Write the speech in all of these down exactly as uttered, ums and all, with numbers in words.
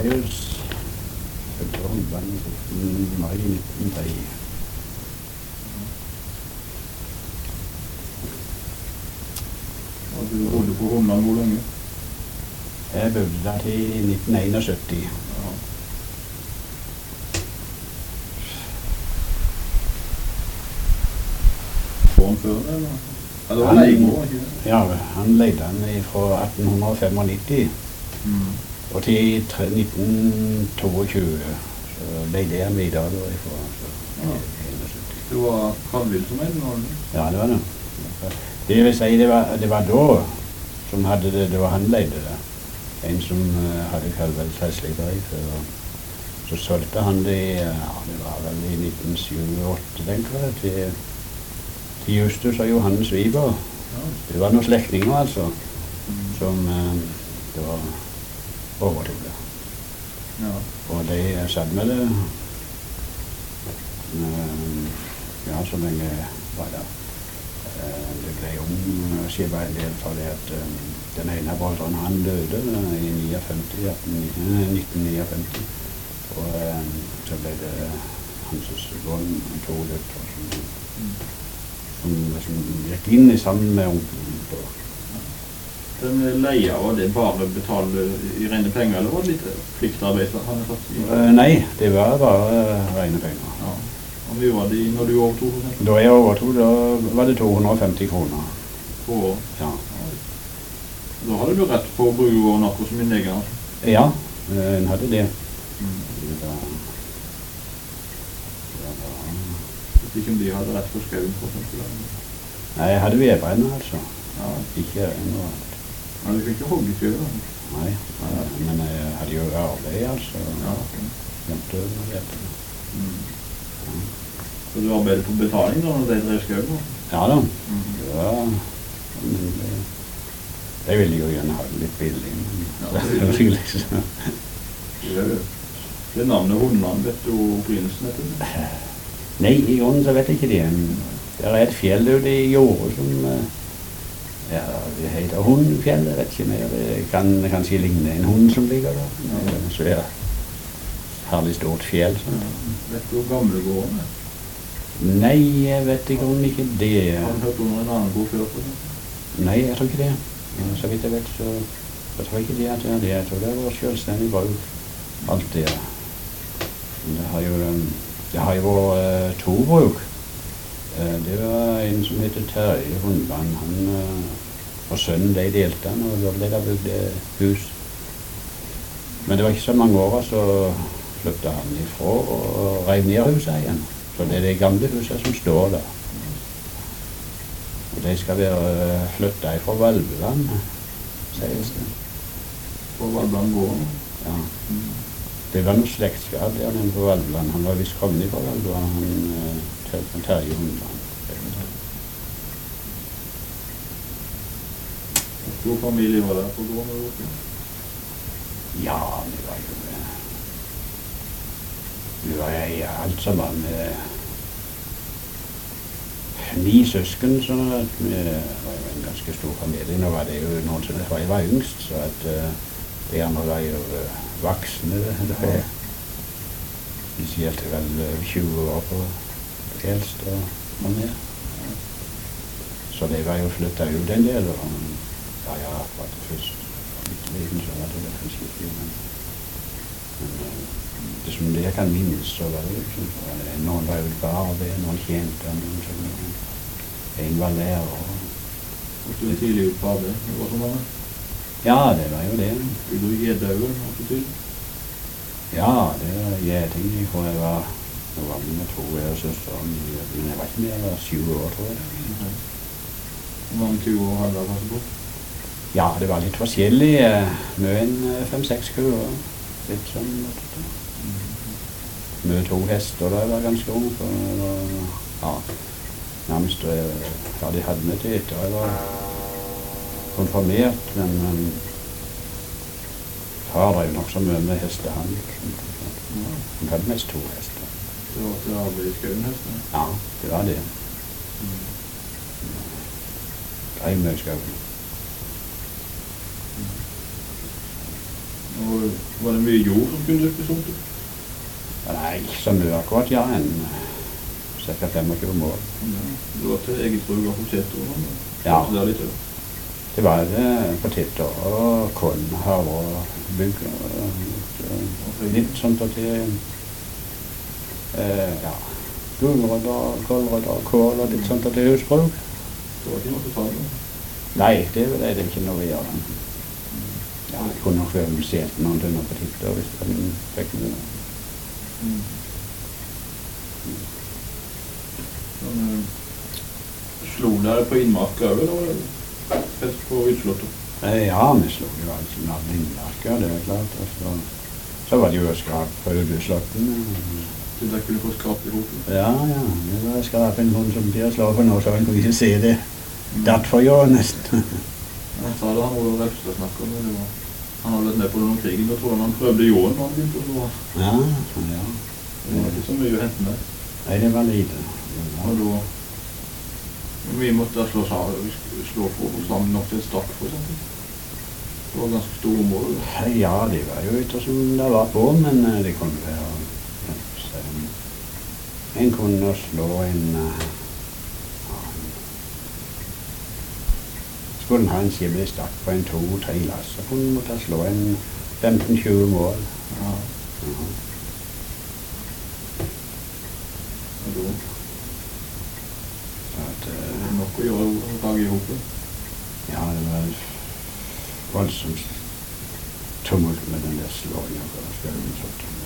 var jo Høgre Håndball i mai nitten tre. Og du bodde på Humland hvor lenge? Jeg bodde der til nitten syttién. Ja. Gården før det, eller? Ja, det var leiegård, ikke det? Ja, han leide den fra atten femtifem Mm. og til nitten toogtyve. Så leide jeg videre derifra. Ja. Du var Kadvild som en eller? Ja, det var det. Det vil si, det var, det var da som hadde det, det var han leide det. En som uh, hadde Kalveld Tresligdriv. Så solgte han det, ja, det var vel i nitten syttiåtte, tenker jeg, til, til Justus og Johannes Wiber. Ja. Det var noen slektninger, altså, Mm. som uh, det var overtog det. Ja. Og de satt med det, uh, ja, så lenge var det. Uh, det ble omskipet en del for det at uh, den ene av brødrene, han døde uh, i nitten femtini, og uh, så ble det hans sønn, to døtre, som, som, som gikk inn i sammen med onkelen. Den leia, var det bare betalt i rene penger, eller var det litt pliktarbeid han hadde tatt i? Uh, nei, det var bare uh, rene penger. Ja. Og mye var det når du overtog? Da jeg overtog, da var det to hundre og femti kroner. På år? Ja. Da hadde du rett på brugården akkurat som min egen? Ja, uh, en hadde det. Mm. Det var, det var, Hvis ikke om de hadde rett på skauen, for eksempel? nei, jeg hadde vedbrenner, altså. Ja. Ikke noe. Ja, du fikk ikke hogge i skjøen? Nei, uh, men jeg hadde jo arbeid, altså. Ja, ok. Gjemt over med dette. Mm. Ja. Så du arbeidet på betaling da, når de drev skjøen? Ja da. Mm. Det var, men det, jeg ville jo gjerne ha det litt billig, men Ja, det det var liksom. Det, det navnet Hundland, vet du opprinnelsen etter det? Nei, i grunnen så vet jeg ikke det. Det er et fjell ute i jordet som, uh, ja, det heter Hundfjell, jeg vet ikke mer. Det kan kanskje ligne en hund som ligger der. Ja. Så er det herlig stort fjell. Så. Ja. Vet du hvor gamle gården er? Nei, jeg vet i grunnen ikke det. Har du hørt under en annen gård før på det? Nei, jeg tror ikke det. Ja, så vidt jeg vet, så jeg tror ikke det at det er det. Jeg tror det var selvstendig bruk. Alt det. Men det har jo, det har jo vært uh, to bruk. Uh, det var en som heter Terje Hundland. Han uh, og sønnen de delte han, og da ble det bygd hus. Men det var ikke så mange år, så flyttet han ifra og rev ned huset igjen. Så det er de gamle husene som står der. Og de skal være flyttet ifra Valveland, sies det. På Valveland gården? Ja. Mm. Det var noe slektskap der nede på Valveland. Han var visst kommet fra Valveland, han uh, Terje Hundland. Hvor familie var der på gården? Ja, vi var jo Vi var i alt sammen med ni søsken, så vi var jo en ganske stor familie. Nå var det jo noen som jeg var yngst, så at uh, de andre var jo uh, voksne. Det var spesielt vel tjue år på eldst og mer. Så de var jo flyttet ut en del. Og, ja, ja, var det først litt liten, så var det vel kanskje ikke, men, men det som det jeg kan minnes, så var det jo ikke, noen var jo bare ved, noen tjente, noen som, en var lærer. Og du er tidlig ut på arbeid, hva som var det? Ja, det var jo det. Vil du gi døren, hva det betyr? Ja, det var gjeting, jeg tror jeg var, nå var mine to og søsteren, men jeg var ikke mer, jeg var syv år, tror jeg. Okay. Hvor mange tjue år hadde du passet på? Ja, det var litt forskjellig, med en fem-seks kuer, litt sånn. Med to hester da jeg var ganske ung, for jeg var, ja, nærmest ja, de hadde meg til etter jeg var konfirmert, men um, far drev nok så mye med hestehandel. Han hadde mest to hester. Det var til arbeid i skauen hesten? Ja, det var det. Mm. Drev med i skauen. Og var det mye jord som kunne dyrkes rundt det? Nei, ikke så mye akkurat, ja, en cirka femogtjue mål. Ja, det var til eget bruk av poteter og sånn? Ja. Så det er litt over. Det var eh, poteter og korn, havre og bygg og, og litt sånt at det eh, ja, gulrøtter, kålrøtter, kål og litt sånt at det er husbruk. Det var ikke noe å ta med? Nei, det er det ikke noe å gjøre. Ja, jeg kunne nok vel sett noen tønner poteter hvis jeg fikk noe. Mm. Sånn, slo dere på innmark over, eller fest på utslottet? Eh, ja, vi slo jo alt som hadde innmarker, det er klart. Og så, så var det jo skrap på utslottet. Så dere kunne få skrap i hodet? Ja, ja, det var skrapen hun som blir slå på nå, så han kunne ikke se det. Datt for jo nesten. Han sa det, han var Repstad snakker om det. Han har vært med på denne krigen, da tror jeg han prøvde jorden når han begynte å slå. Ja, ja. Det var ikke så mye å hente med. Nei, det var lite. Og da, vi måtte slå, slå for sammen nok til et stakk, for eksempel. Det var ganske store områder. Ja, de var jo ute som det var på, men det kunne være en kunne slå en skulle ha en skimmelig stakk på en to-tre lass, så kunne man måtte slå en femten tjue mål. Ja. Ja. Og da Så at, er det nok å gjøre å dage i hopet. ja, det var voldsomt tumult med den der slåingen på skjølen.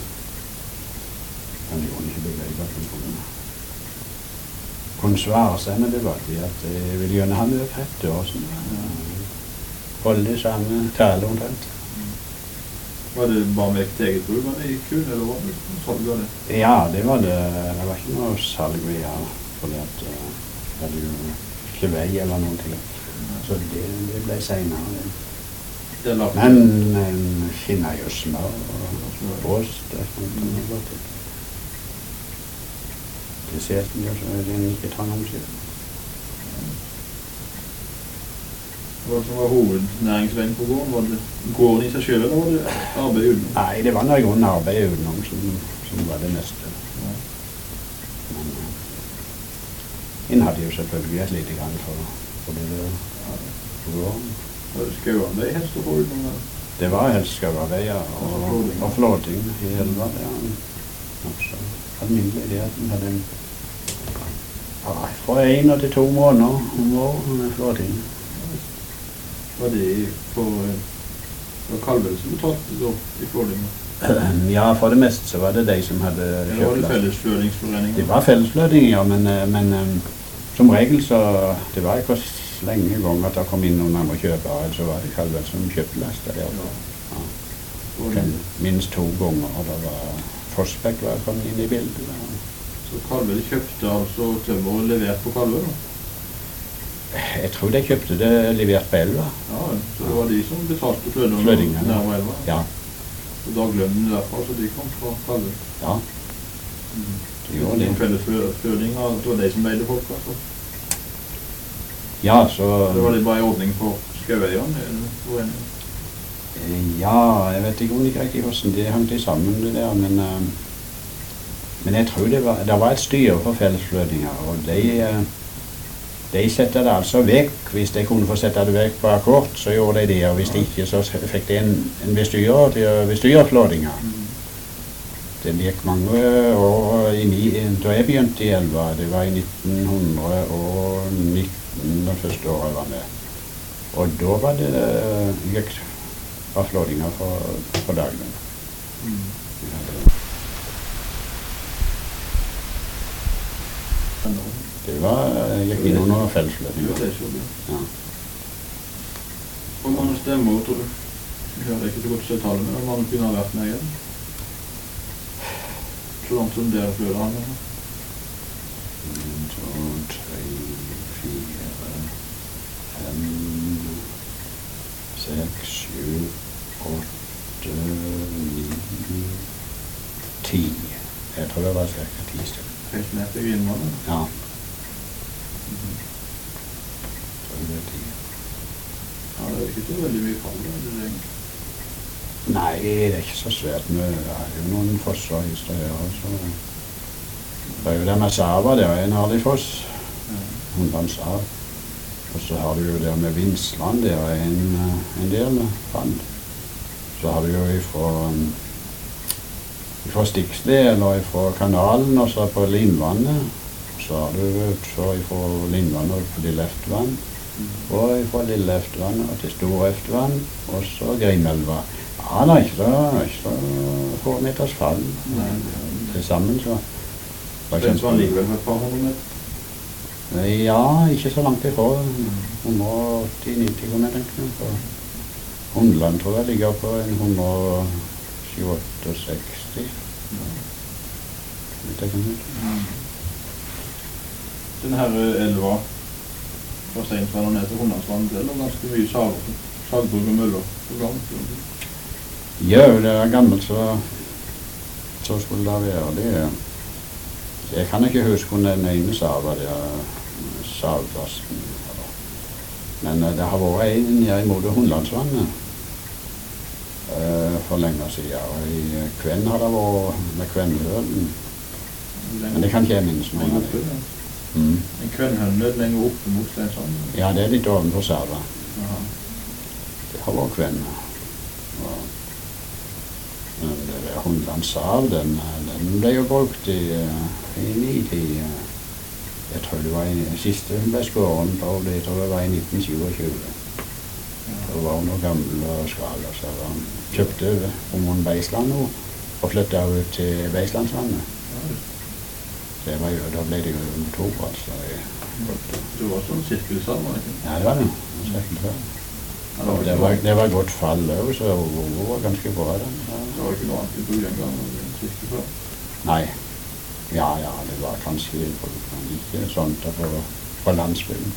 Men det kunne ikke bevege at hun kunne. kunne svare seg, men det var det at jeg ville gjerne ha med tretti år siden. Holde det samme tale omtrent. Var det bare med et eget bruk, var det i kun, eller var det salg av det? Ja, det var det. Det var ikke noe salg vi har, fordi at uh, det hadde jo ikke vei eller noe til. Så det, det ble senere. Men en skinner jo smør og ost og sånt. Og noe godt. Det ser ut som det er ikke tar noen siden. Hva som var hovednæringsveien på gården? Var det gården i seg selv, eller var det arbeid utenom? Nei, det var noe i grunnen arbeid utenom som, som var det meste. Ja. Men uh, en hadde jo selvfølgelig et lite grann for, for det der på gården. Var det skauarbeid helst å få utenom? Det var helst skauarbeid, ja, og, og flåting i elva. Ja. Også alminnelig det at en hadde en ja, fra en til to måneder om året med flåting. Var det på kalvene som betalte da, i flådingen? Ja, for det meste så var det de som hadde kjøpt. Eller var det fellesflødingsforeninger? Det var fellesflødinger, ja, men, men um, som regel så det var ikke så lenge gang at det kom inn noen andre kjøpere, så var det kalver som kjøpte laster der. Ja. Ja. Minst to ganger, og det var Forsbekk var kommet inn i bildet. Ja. Så kalver kjøpte altså tømmer og levert på kalver da? Jeg tror de kjøpte det levert på elva. Ja, så det var de som betalte flødene Flødingen, nærmere elva? Ja. Og daglønnen derfra, så de kom fra kalver? Ja. Mm. De gjorde det. Felles fløding, det var de som veide folk, altså? Ja, så... Det var det bare i ordning for skaueierne, eller? Ja, jeg vet ikke ikke riktig hvordan det hang til sammen det der, men, uh, men jeg tror det var, det var et styre for fellesflødinger, og de, uh, de setter det altså vekk. Hvis de kunne få sette det vekk på akkord, så gjorde de det, og hvis de ikke, så fikk de en, en bestyrer til å bestyre flådinger. Mm. Det gikk mange år inn i, da jeg begynte i elva, det var i nitten nitten, det første året jeg var med. Og da var det, gikk var flådinger for, for dagen. Mm. Det var, gikk inn under fellesflødinger. Ja. Hvor mange stemmer, tror du? Jeg hører ikke så godt til tallet, men hvor mange kunne ha vært med igjen? Så langt som dere fløder han? En, to, tre, fire, fem, seks, sju, åtte, ni, ti. Jeg tror det var cirka ti stykker. Helt ned til Grinmannen? Ja. Mm-hmm. Jeg tror det er ti. Ja, det er ikke så veldig mye fall, det er det. Nei, det er ikke så svært mye. Det er jo noen fosser i stedet. Så det er jo det med Sava, det er en herlig foss. Hundland Sav. Og så har du jo det med Vinsland, det er en, en del vann. Så har du jo ifra, ifra Stiksted, eller ifra kanalen, og så på Linvannet. Så har du utfor ifra Linvannet og på Lille Eftevann. Og ifra Lille Eftevann og til Store Eftevann, og så Grimelva. Ja, det er ikke så, ikke så få meters fall. Til sammen, så. Svensvann ligger vel et par hundre meter? Ja, ikke så langt ifra. hundre åtti til nitti kilometer, tenker jeg. Hundland tror jeg ligger på en hundre syttiseks. Den her elva fra Steinsvann og ned til Hundlandsvann, det er ganske mye sag, sagbruk og møller på gang. Ja, det er gammelt, så, så skulle det være det. Jeg kan ikke huske om den ene Sava, det er Savdassen. Men det har vært en nede imot Hundlandsvannet uh, for lenge siden. Og i Kvenn har det vært med Kvennhølen. Men det kan ikke jeg minnes noe av det. Mm. En Kvennhølen lenger oppe mot Steinsvann? Ja, det er litt ovenfor Sava. Det har vært Kvenn. Men det der Hundlands Sav, den, den ble jo brukt i, i ny tid. Jeg tror det var i siste ble skåren på, det tror jeg var i nitten tjueåtte. Det var noen gamle skaler, så han kjøpte Omon Beisland nå, og flyttet ut til Beislandsvannet. Det var jo, da ble det jo motor, altså. Det var sånn sirkelsav, var det ikke? Ja, det var det. Sirkelsav. Det var, det var godt fall også, så det var ganske bra. Den. Det var ikke noe annet i bruk en gang, sirkel før? Nei. Ja, ja, det var kanskje ikke sånt på, på landsbyen.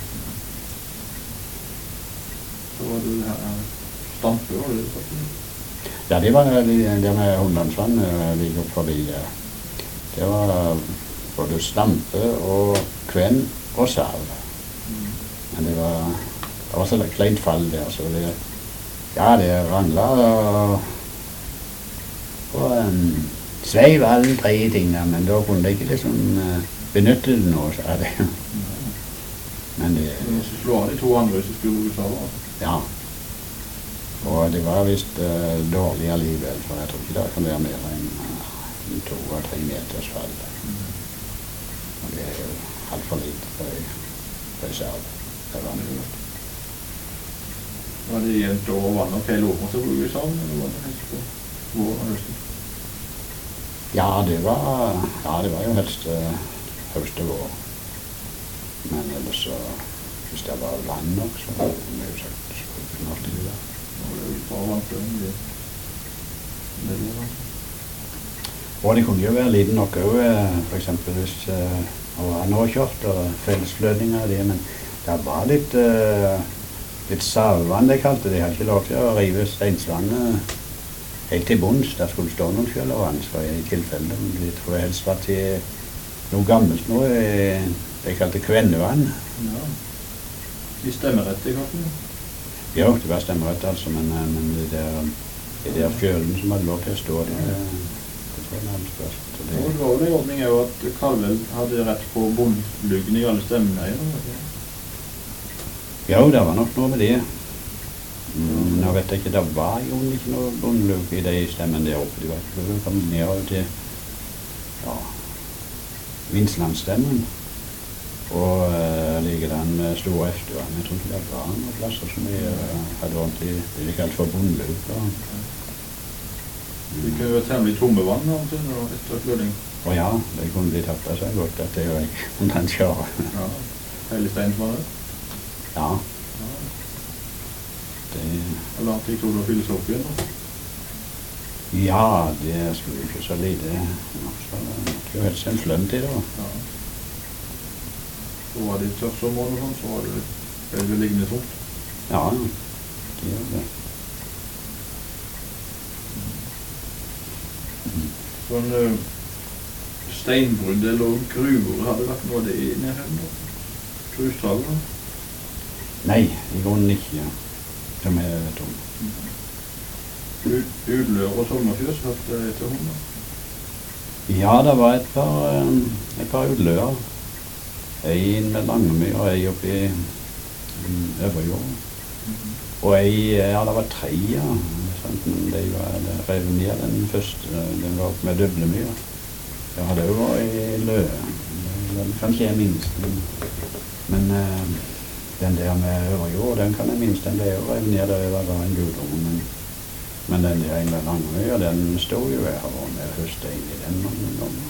Så var det det her Stampe, var det det sagt? Ja, det var det, det med Hundlandsvann ligger forbi. Det var både Stampe og Kvenn og Sav. Men det var... Det var så kleint fall der, så det, ja, det ranglet og, og um, sveiv alle tre tingene, men da kunne jeg ikke liksom uh, benytte det nå, så er det. Men det... Så slå av de to andre som skulle bruke Sava? Ja. Og det var vist uh, dårlig alligevel, for jeg tror ikke det kan være mer enn uh, to og tre meters fall. Og det er jo alt for lite for, for Sav. Det var mye godt. Var det jevnt over vann og hele året som bruker sammen, eller var det helst på våren og høsten? Ja, det var, ja, det var jo helst uh, høst og vår. Men ellers så, hvis det var vann nok, så var det jo sagt skupen alltid det der. Det var jo bra vannføring, det. Det er det, Og det kunne jo være liten nok også, for eksempel hvis uh, det var nåkjørt og fellesflødninger av det, men det var litt... Uh, Litt savvann, det kalte det. Jeg har ikke lov til å rive Steinsvannet helt til bunns. Der skulle stå noen kjølervann, så i tilfelle. Det tror jeg helst var til noe gammelt nå. Det kalte Kvennevann. Ja. De stemmerett, det kalte det? Jo, det var stemmerett, altså. Men, men det der, det der fjølen som hadde lov til å stå der, det tror jeg var det spørst. Det var vel en ordning jo at Kalvel hadde rett på bondluggen i alle stemmene. Jo, det var nok noe med det. Mm, nå vet jeg ikke, det var jo ikke noe bondlugg i de stemmene der oppe. Det var ikke det kom ned til ja, Vinslandstemmen. Og uh, ligger den med Store Eftevann. Jeg tror ikke det var noen plasser som vi uh, hadde ordentlig, det er kalt for bondlugg. Det kunne jo være temmelig tomme vann av og til når etter fløding. Å ja, det kunne bli tappet seg godt at det var ikke den kjører. Ja, hele Steinsvannet? Ja. Ja. Det... Hvor lang tid tog det å fylle seg opp igjen da? Ja, det skulle jo ikke så lite. Så det var jo helst en flønn til da. Ja. Så var det i tørrsommål og sånn, så var det veldig liggende tomt. Ja, det gjør det. Mm. Sånn uh, steinbrudd eller gruver, hadde vært noe av det i nærheten da? Grustager? Nei, i grunnen ikke, ja. Som jeg vet om. Ut- Utlør og Sognefjord, så hørte jeg til hun da. Ja, det var et par, eh, et par utløer. En med Langemyr og en oppe i mm, Øverjord. Og ei, ja, det var tre, ja. Sant? Men de var revet ned den første, den var oppe med Døblemyr. Jeg hadde jo vært i Løe. Den kan ikke jeg minst, men, men eh, den der med Øverjord, den kan jeg minst. Den ble jo revet ned da jeg var en gudom. Men, men den der med Langemyr, den stod jo her og med høste inn i den mange ganger.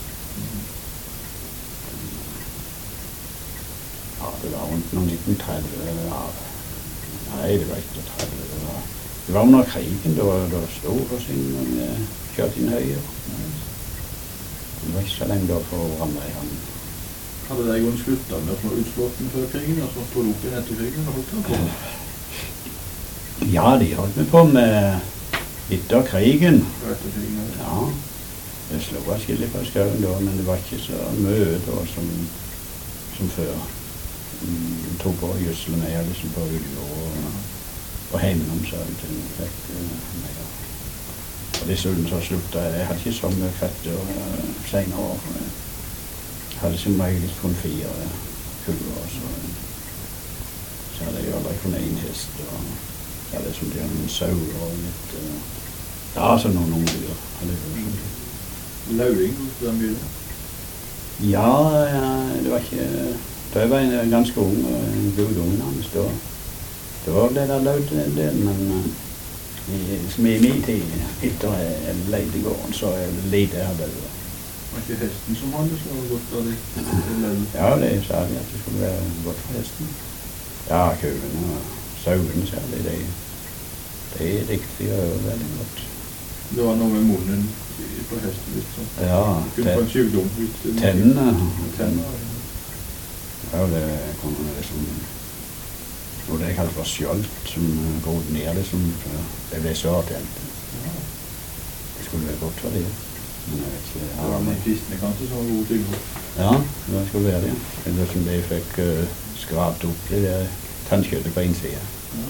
Ja, det var rundt noen nitten tretti, ja. Nei, det var ikke tretti. Det var, det var under krigen, da, da stod for sin og vi kjørte inn høyre. Det var ikke så lenge da for å ramle i han. Hadde de gått slutta med å slå utslåtten før krigen, og så stod det opp igjen etter krigen og holdt det på? Ja, de holdt vi på med etter krigen. Etter krigen, ja. Det slo atskillig på skauen da, men det var ikke så mye da som, som før. Mm, tog på gjødsel med, jeg liksom på uljord og, og heimenom så til vi fikk uh, mer. Og dessuten så sluttet jeg, jeg hadde ikke så mye fetter uh, senere år. Jeg hadde som regel kun fire kuller, og så, så hadde jeg aldri kun en hest, og så hadde jeg som de en sauer og litt, uh, ja, så noen ungdyr. Lauing, hvor er mye? Ja, ja, det var ikke... Da jeg var en ganske ung og en god ung nærmest, da, da ble det løyd en del, men uh, i, som i min tid, etter jeg leide gården, så lite jeg hadde det. Var ikke hesten som hadde så godt av det? Ja, det sa de at det skulle være godt for hesten. Ja, kuvene og sauene særlig, de, de likte de jo veldig godt. Det var noe med munnen på hesten litt sånn? Ja, kunne få en sykdom ut? Tennene. Tennene, ja. Ja, det kommer liksom noe det jeg kaller for skjold, som grodde ned liksom, det ble så tent. Ja. Det skulle være godt for det. Men jeg vet ikke... Det var med kristne kanskje som var gode til. Ja, det skulle være det. Det var som de fikk uh, skrapt opp det der tannkjøttet på innsida. Ja.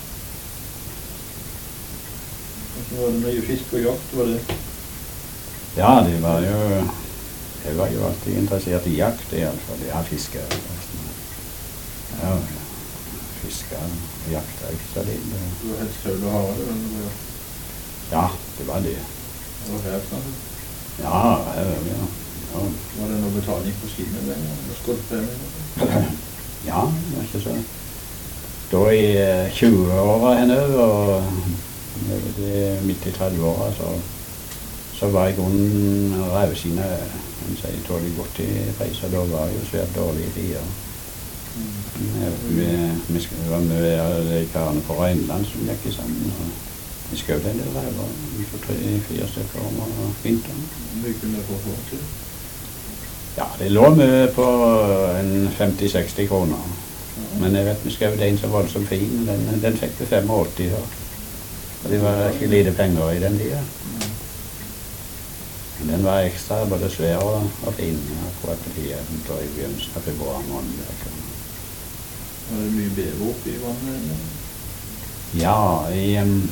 Og så var det mye fisk og jakt, var det? Ja, det var jo... Jeg var jo alltid interessert i jakt, i alle fall. Jeg har fisket. Ja, fisket og jaktet ikke så lite. Du var helst høyde og hare, eller? Ja, det var det. Det var her, kanskje? Ja, her, ja. ja. Var det noe betaling på skinnet den gangen? Eller skottpremien? Ja, det var ikke så. Da i tjue-åra henne, og midt i tredve-åra, så, så var jeg grunnen røvsine. Han sier tålig godt i preiser, da var jo svært dårlige tider. Mm. Vi, vi var med de karene på Røynland som gikk i sammen, og vi skjøt en del ræver, for tre-fire stykker om vinteren. Hvor kunne det få for til? Ja, det lå med på en femti-seksti kroner. Ja. Men jeg vet vi skjøt en så voldsomt fin, den, den fikk vi femogåtti da. Og det var ikke lite penger i den tida. Mm. Men den var ekstra, både svær og, og fin, akkurat på tida, da i begynnelsen av februar måned. Var det mye bever oppe i vannet? Ja, i, um,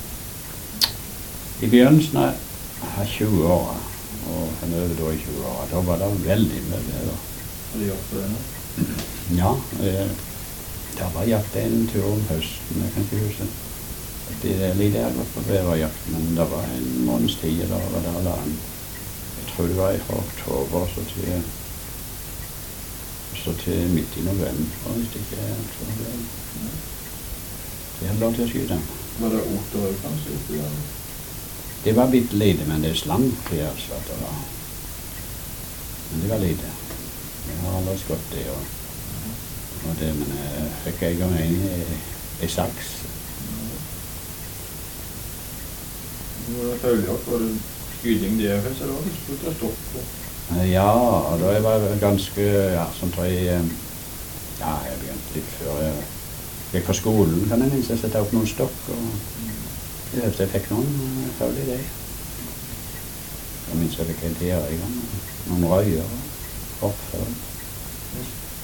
i begynnelsen av tjue år, og han øvde da i tjue år, da var det veldig mye bever. Har de jakt på det nå? Ja, det, det var jakt en tur om høsten, jeg kan ikke huske. Det er litt jeg gått på beverjakt, men det var en måneds tid, da var det alene. Jeg tror det var fra oktober så til, så til midt i november, hvis det ikke er. Så det, det hadde lov til å skyte. Var det oter kanskje oppi der? Det var bitte lite, men det slank det altså. Det var. Men det var lite. Jeg har aldri skått det, og, og det, men jeg fikk en gang en i, i saks. Når det følger var det skyting det jeg så da var det slutt å stoppe på? Ja, og da jeg var ganske, ja, sånn tror jeg, ja, jeg begynte litt før jeg gikk på skolen, kan jeg minst, jeg sette opp noen stokk, og jeg jeg fikk noen følge i det. Jeg minst jeg fikk en tiere i gang, noen røyer og oppfør.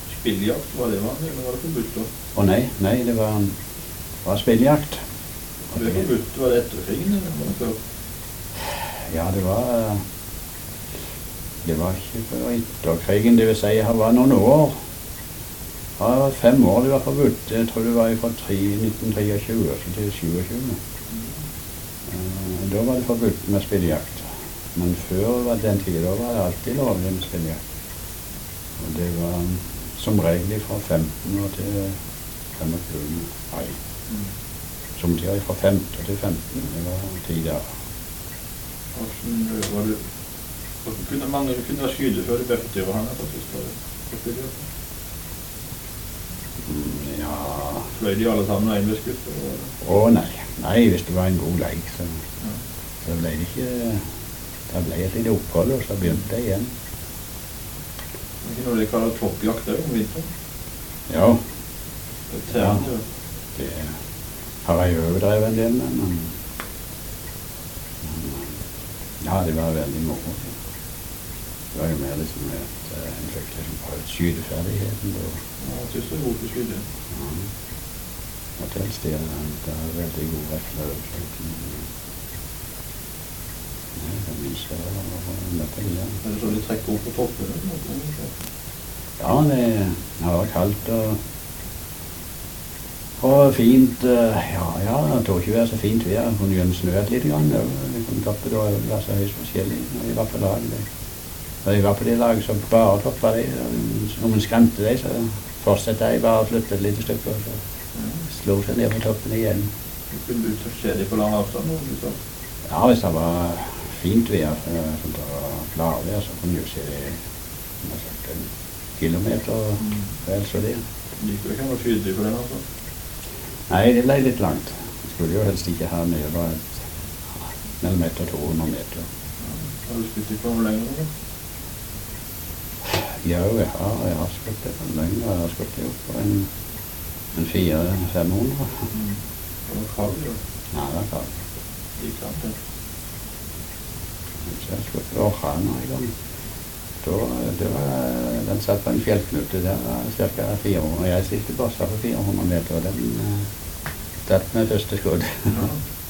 Spilljakt, var det vanlig, eller var det forbudt da? Å nei, nei, det var, var spilljakt. Det ble forbudt, var det etter krigen, eller var det før? Ja, det var Det var ikke før etter krigen, det vil si det var noen år. Ja, det var fem år det var forbudt. Jeg tror det var fra nitten tjuetre til tjuesju. Uh, da var det forbudt med spillejakt. Men før var den tiden, da var det alltid lovlig med spillejakt. Og det var som regel fra femten år til femogtyve. Nei. Mm. Somtider fra femten til femten. Det var ti der. Hvordan var det? Hvordan kunne mange kunne skyde før det ble for dyre her, faktisk? Var det for spillejakt? Mm, ja... Fløy de alle sammen og en ble skutt? Å nei. Nei, hvis det var en god leik, så, Ja. så ble det ikke... Det ble et lite opphold, og så begynte det igjen. Det er ikke noe de kaller toppjakt der om vinteren? Ja, Det er terrible, ja. det har jeg overdrevet en del med, men... men ja, det var veldig moro. Det var jo mer liksom at uh, en fikk liksom prøvd skyteferdigheten. Og, Ja, jeg synes det er god til å skyte. ja, og til stedet, det er veldig god refler. Nei, det minst det var med på igjen. Er det så de trekker opp på toppen? Eller noe? Ja, det har vært kaldt og, og fint. uh, Ja, ja, det tog ikke være så fint vær. Det kunne jo snø litt grann. Det kunne toppe da, det var så høyst forskjellig når jeg var på lag. Det. Når jeg var på det laget som bare toppet det, om en skremte det, så fortsatte jeg bare å flytte et lite stykke, og så Ja. slo seg ned på toppen igjen. Du kunne ut og se de på lang avstand, og du sa. Ja, hvis det var fint vær, uh, sånn det var klarvær, så kunne jeg jo se det som jeg sagt, en kilometer Mm. vel så det. Likevel kan man skyte de på den, altså. Nei, det ble litt langt. Jeg skulle jo helst ikke ha nede bare et, mellom ett og to hundre meter. Ja. Har du skutt de på noe lenger, eller? Ja, jeg har, jeg har skutt det på en lenger. Jeg har skutt det opp på en, en fire fem hundre. Mm. På noe kalv, jo. Nei, det er klart. De kan det. Så jeg skutt Århan en gang. Da, det var, den satt på en fjellknute der, cirka fire hundre. Jeg sitter bare på fire hundre meter, og den uh, datt med første skudd. Ja.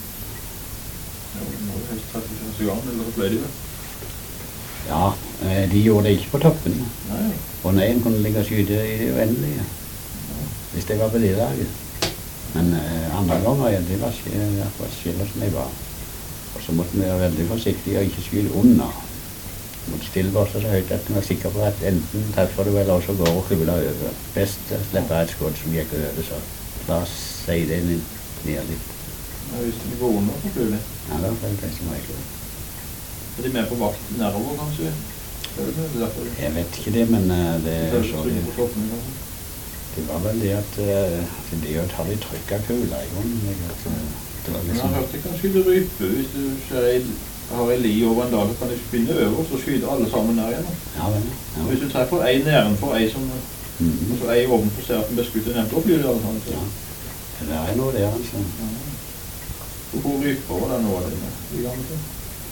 Ja, du må jo helst treffe første gang, eller så ble de det. Ja, eh, de gjorde det ikke på toppen. Nei, Og en kunne ligge og skyte i det uendelige, ja. hvis det var på det laget. Men eh, andre ganger, ja, det var ikke akkurat skillet som jeg var. Og så måtte vi være veldig forsiktige og ikke skyte under. Vi måtte stille oss så høyt at vi var sikre på at enten treffer du eller også går og kula over. Best å slippe et skudd som gikk over, så la oss si det ned ned litt. Ja, hvis de går under, så flyr de. Ja, det var det som var egentlig. Er de med på vakt nedover, kanskje? Er det det derfor? Jeg vet ikke det, men eh, det Er er det så trygge det, på toppen, kanskje? det var vel det at eh, det å ta litt trykk av kula i grunnen. jeg, at, eh, Det var Men jeg har liksom... hørt de kan skyte rype. Hvis du ser ei, har en li over en dag, så kan de spinne over, så skyter alle sammen ned igjen. Ja, vel, ja. Hvis du treffer ei nedenfor, ei som, Mhm. og så ei ovenfor ser at den blir skutt og nevnt, da flyr de alle sammen. Ja. Så. Det er noe der, altså. Ja. Hvor ryper var det nå, det i gamle tid?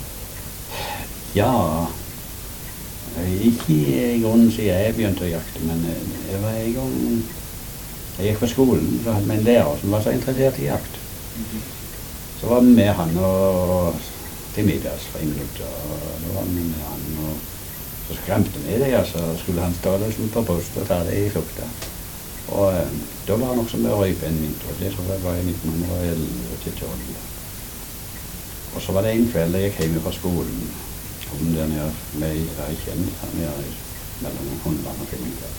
Ja, eh, ikke i grunnen siden jeg begynte å jakte, men eh, det var en gang jeg gikk på skolen, så hadde vi en lærer som var så interessert i jakt. Mhm. Så var vi med han og til middags for en minutt, og da var vi med han, og så skremte vi det, så skulle han stå liksom på post og ta det i flukta. Og eh, da var han også med å røype en vinter, det tror jeg var i nitten elleve til tolv. Og så var det en kveld jeg gikk hjemme fra skolen, kom der nede med ei kjent her nede mellom hundene og filmene.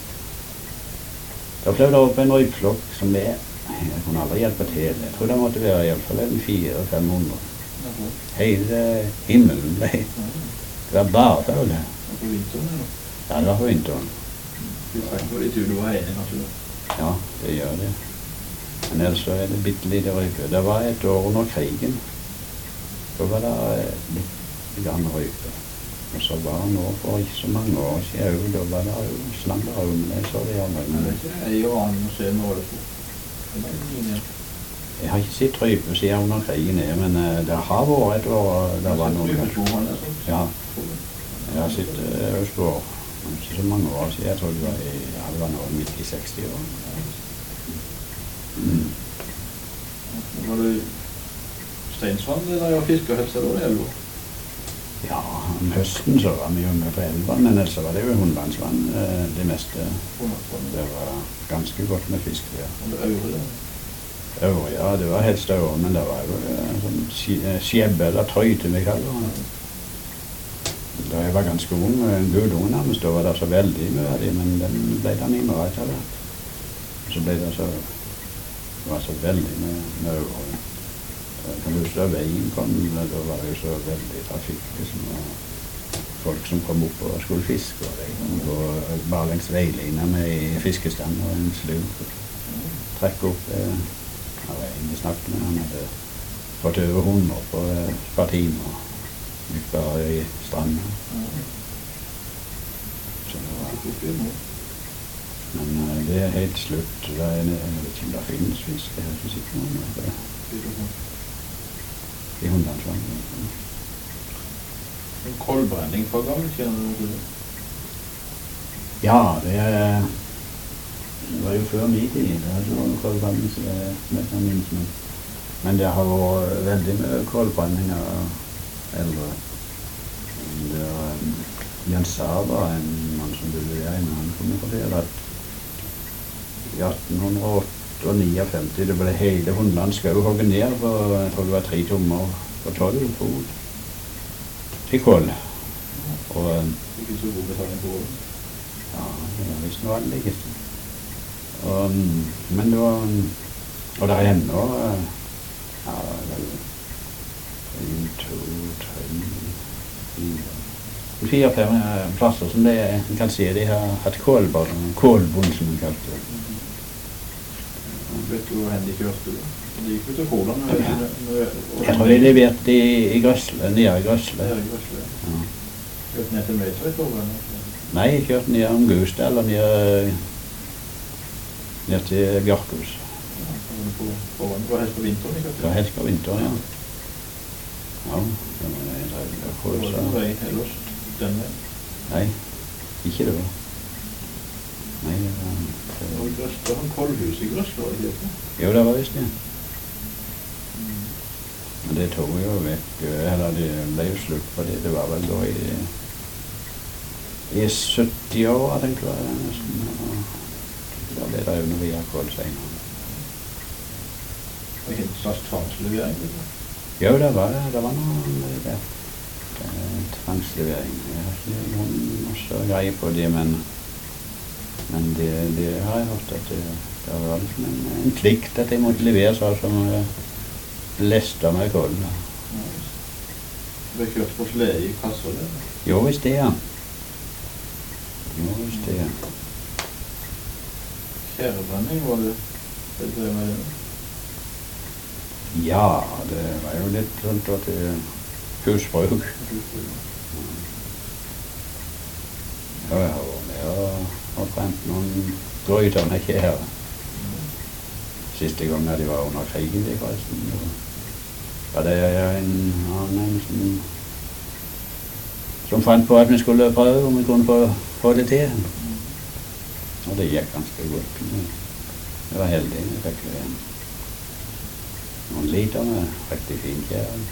Da fløy det opp en røypflokk som er, jeg kunne aldri hjelpe til, jeg tror det måtte være i alle fall en fire fem hundre. Jaha. Hele himmelen ble, Ja. det var bare følge. Og på vinteren, eller? Ja, det var på vinteren. Du trenger vel i tur du var enig, kanskje? Ja, det gjør det. Men ellers så er det bitte lite røype. Det var et år under krigen. Da var det eh, litt grann røype. Og så var det nå for ikke så mange år siden, jo, da var det jo slang det jo, men jeg så det gjerne. Men det er ikke ei og annen å se nå, det for. Det er ingen igjen. Jeg har ikke sett røype siden under krigen, her, men eh, det har vært et år, og det var noen Rypesko, han er sånn. Ja, jeg har sett uh, Østgård. Ikke så mange år siden, jeg tror det var i, ja, det var nå midt i seksti år. Mm. Var det Steinsvann, det der jo fiskerhelse da, det er jo. Ja, om høsten så var vi jo med på elven, men ellers var det jo hundvannsvann eh, det meste. Det var ganske godt med fisk der. Og det øvre da? Øvre, ja, det var helst øvre, men det var jo eh, sånn skjebbe eller trøyte vi kaller det. Da jeg var ganske ung, en gudunge nærmest, da var det så veldig mye av det, men den ble da nærmere etter hvert. Så ble det så, det var så veldig med, med øvre. Kan du huske da veien kom, da var det jo så veldig trafikk, liksom, og folk som kom opp og skulle fiske, og de kom gå bare lengs veilinja med fiskestand og en sluk, og trekke opp eh, ja, veien vi snakket med, han hadde fått over hundre på eh, partien, og gikk bare i stranden. Så det var, men eh, det er helt slutt, det er, jeg vet ikke om det finnes fisk, jeg er ikke sikker om det. I hundvannsvann. En kolbrenning fra gammel, kjenner du det? Ja, det, er, det var jo før min tid, det hadde vært kolbrenning, så det vet jeg minst, men, men det har vært veldig mye kolbrenning av eldre. Det var um, Jens Saba, en mann som bodde i en, han kunne fortelle at i attenhundreognittini det ble hele Hundland skau hogget ned på, jeg tror det var tre tommer på tolv fot til kål. Og ikke så god betaling på året. ja, det var visst noe anlegget. Og, men det var, og det er ennå, ja, vel, en, to, tre, fire, fire, fem plasser som det, en kan se de har hatt kålbånd, kålbånd som man kalte det. Vet du hvor de kjørte det? De gikk ut til Håland. Jeg tror de leverte de i Grøsle, nede i Grøsle. Nede i Grøsle, ja. Kjørte ned til Møytre i Torven? Nei, jeg kjørte ned om Gustad, eller ned, ned til Bjarkhus. Ja, på Torven. Det var helst på vinteren de kjørte? Det var helst på vinteren, ja. Ja, det var det jeg drev med. Det var den vei ellers, den veien? Nei, ikke det var. Nei, det var... Og i Grøsle, han Kolhus i Grøsle, var det ikke det? Jo, det var visst det. Men det tog jo vekk, eller det ble jo slutt på det, det var vel da i, i sytti år, tenker jeg, nesten. Og da ble det jo noe via kål senere. Det var ikke en slags tvangslevering? Jo, det var det, det var noe der. Tvangslevering. Jeg har ikke noen også greie på det, men Men det, det har jeg hørt at det, det var liksom en, en plikt at jeg måtte levere sånn som lester med kål. Ja, du ble kjørt på slede i kasser, det? Jo, visst det, ja. Jo, visst det, ja. Kjærebrenning, var det det drev med det? Ja, det var jo litt sånt at det husbruk. Ja, jeg har vært med og og brent noen gryter med kjære. Siste gang de var under krigen, det forresten. Ja, det er en annen som, som fant på at vi skulle prøve om vi kunne få, få det til. Og det gikk ganske godt. Jeg var heldig, jeg fikk noen liter med riktig fin kjære.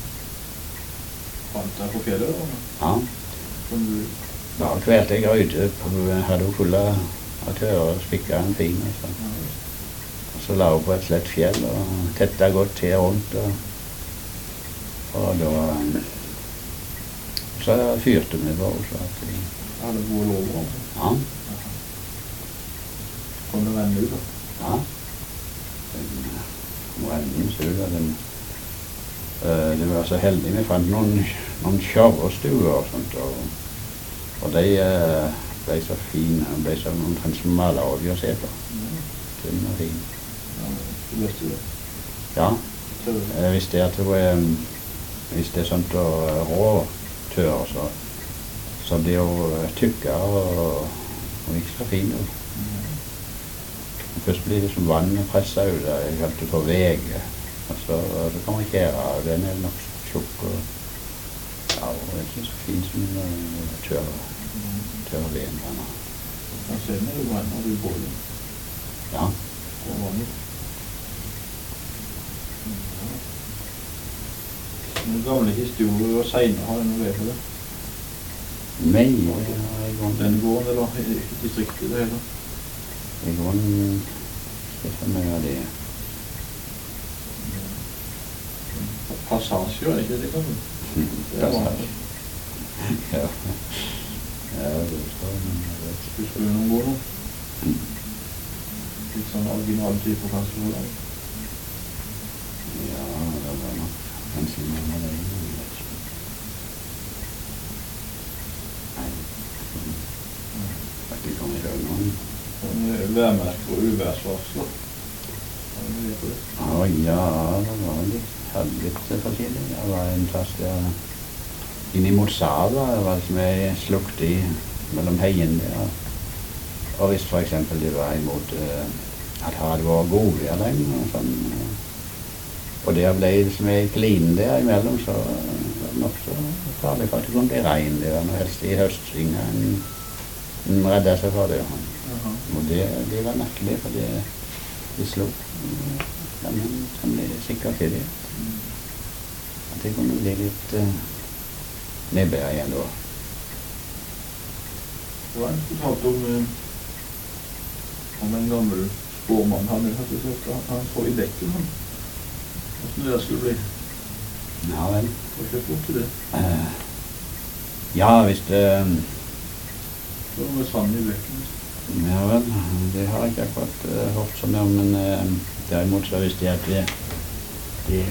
Fant deg på fjellet, da? Ja. Som du... Da kvelte jeg gryte, hadde hun fulle av tørre og spikket en fin. Altså. Og så la hun på et slett fjell og tettet godt til rundt. Og, og da så fyrte vi på henne. Så at vi... Ja, det var lov over? Ja. Kom det renne ut da? Ja. Den kom rennen ut av den. Uh, det var så heldig, vi fant noen, noen kjørrestuer og sånt. Og, Og de uh, ble så fine, de ble så omtrent som malerolje å se på. Tynn og fin. Ja, du visste det? Ja, jeg visste at det var, um, hvis det er sånt å rå tør, så, så blir det jo tykkere og, og ikke så fine. Først blir det som vann presset ut, jeg kalte det for vege. Og så, og så kommer kjæra, og den er nok tjukk og ja, og det er ikke så fint som uh, tør, tør venvann. Ja, sen er det vann, har du bålet? Ja. Og vannet? Den gamle historier og senere har jeg noe ved på det. Nei, det har jeg gått. Den gården, eller i distriktet det hele. Jeg går en ikke så mye av det. Passasje, er ikke det gamle? Det er vanlig. Ja. Ja, det står men jeg vet. Husker du noen gården? Litt sånn original type kanskje for deg? Ja, det var nok kanskje noen av det, men jeg vet ikke. Nei, at de kommer i høy noen. Sånn værmerker og uværsvarsler. Har du mye på det? Å ja, det var litt, hadde litt forskjellig. Det var en plass der innimot Sava, det var som jeg slukte i mellom heien der. Og hvis for eksempel det var imot uh, at det var godvær lenge og sånn, uh, og der ble det som jeg klinen der imellom, så uh, var det nok så farlig for at det kunne bli regn. Det var noe helst i høstsvinga en, en redde seg for det. Jaha. Og det, det var merkelig, for det, det slo. Uh, ja, men kan bli sikkert til det. At det kunne bli litt uh, nedbæret igjen da. Det var en fortalt om, eh, om en gammel spårmann. Han hadde sagt at han så i dekken, han. Hvordan det skulle bli. Ja vel. Hva kjøpt opp til det? Uh, ja, hvis det... Det var med sand i bekken. Ja vel, det har jeg ikke akkurat uh, hørt så mye om, men uh, derimot så visste jeg at det... det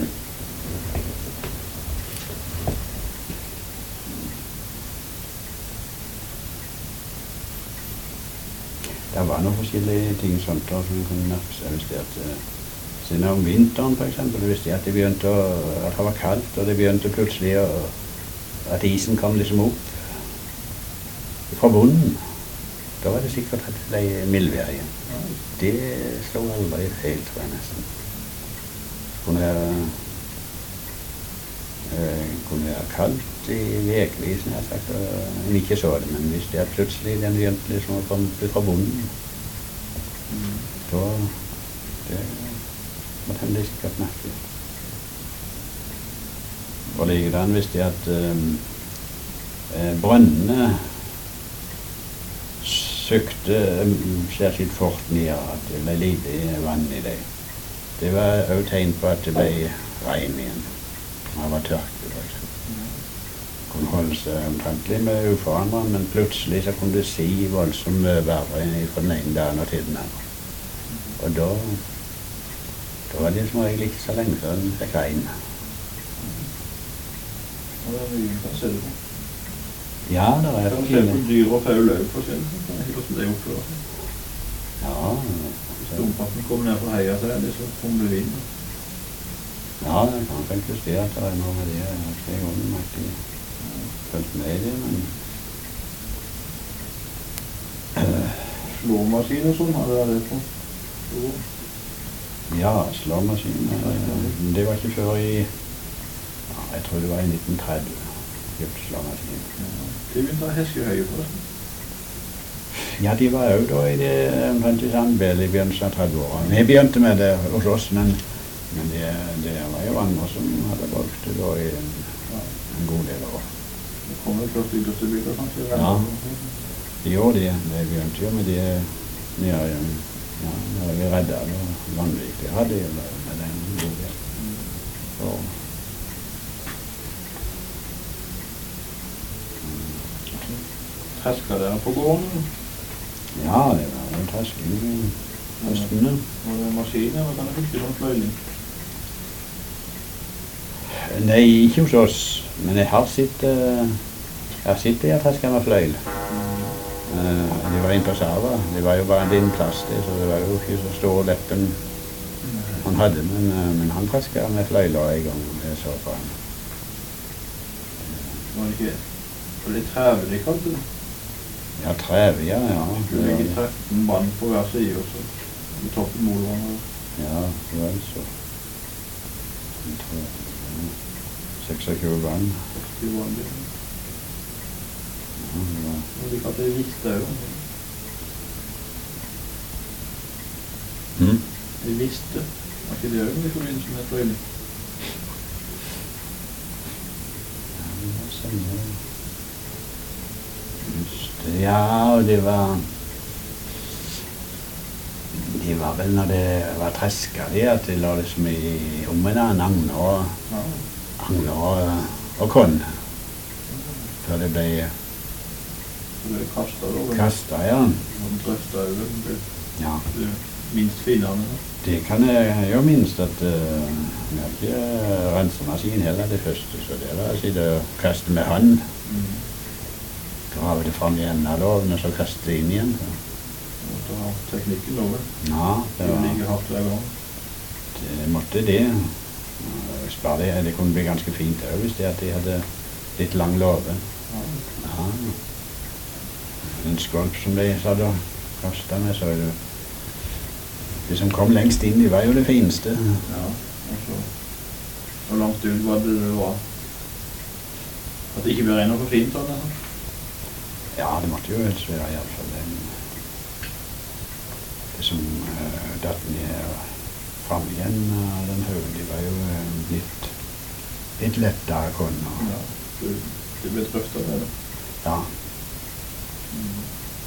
Det var noen forskjellige ting sånt da, som kunne merke seg. Hvis det at, uh, siden om vinteren for eksempel, hvis det at det begynte å, at det var kaldt, og det begynte plutselig å, at isen kom liksom opp fra bunnen, da var det sikkert at det ble mildvær igjen. Det slår aldri feil, tror jeg nesten. Kunne være, uh, kunne være kaldt i vekvisen, jeg har sagt, og en ikke så det, men hvis det er plutselig den begynte liksom å komme ut fra bunnen, mm. da det måtte han bli sikkert merkelig. Og likedan hvis det at um, eh, brønnene søkte um, særskilt fort ned, at det ble lite vann i det. Det var også tegn på at det ble regn igjen. Det var tørke, for eksempel. Kunne holde seg omtrentlig med uforandret, men plutselig så kunne du si voldsomt mye verre fra den ene dagen og til den andre. Og da, da var det som regel ikke så lenge før den fikk regn. Og det er mye man ser det på. Ja, det er det. Kan du se på dyr og faul også forskjellig, det er ikke hvordan det er oppført. Ja. Hvis dompaten kommer ned fra heia, så er det så kommer det vind. Ja, det kan faktisk det at det er noe med det. Jeg har ikke gått med til følt med det, men... Uh, slåmaskin og sånn, har du det på? Ja, slåmaskin. Uh, det var ikke før i... Ja, jeg tror det var i nitten tretti. Kjøpte slåmaskin. Ja. Det begynte å heske høye på det. Ja, de var jo da i det omtrent i Sandbel i begynnelsen av tretti-årene. Vi begynte med det hos oss, men, men det, det var jo andre som hadde brukt det da i en, en god del år. Det kommer først i Gøstebygda, kanskje? Ja, de gjorde det. Det begynte jo med de nere, ja, nere i Reddal og Landvik. Det hadde jo med den god del. Så. Treska dere på gården? Ja, det var jo tresking i høstene. Var det maskin, eller kan det huske sånn fløyling? Nei, ikke hos oss, men jeg har sitt, uh, jeg har sitt jeg har tresket med fløyl. Uh, de var inne på Sava, det var jo bare en liten plass det, så det var jo ikke så stor leppen han hadde, men, uh, men han tresket med fløyler en gang, jeg så på han. Var det ikke, var det treve de kalte det? Ja, treve, ja, ja. Du legger tretten band på hver side også, i toppen målvann. Ja, det var så. Jeg tror seksogtjue vann. seksogtjue vann, det. Ja, det var... Og de kalte det viste jo. Mm? De visste. Var ikke det jo i forbindelse med fløyling? det stemmer. Just det, ja, og det var de var vel når det var treska de, at de la liksom i omvendt en agner og Ja. agner og, og korn. Før det ble Så ble det kastet da. kastet, ja. Og drøftet over. Det ble Ja, det minst finere. det kan jeg jo minst at uh, vi har ikke rensemaskin heller det første, så det er da å sitte og kaste med hånd. Mm. Grave det fram i enden av låven og så kaste det inn igjen. Så. Og da har teknikken nå, vel. Ja, Det det, er var, like hardt hver gang. det måtte det. Uh, hvis bare det. Det kunne bli ganske fint også, hvis det at de hadde litt lang låve. Ja. Ja. En skolp som de satt og kastet med, så er det det som kom lengst inn, det var jo det fineste. Ja, og så hvor langt ut var det det var. At det ikke ble noe for fint av det. Ja, det måtte jo helst være i alle fall en, det som uh, datt ned fram igjen av den høyen, det var jo uh, litt, litt lettere korn. og- Ja, det, det ble drøftet med det. Ja, Mm.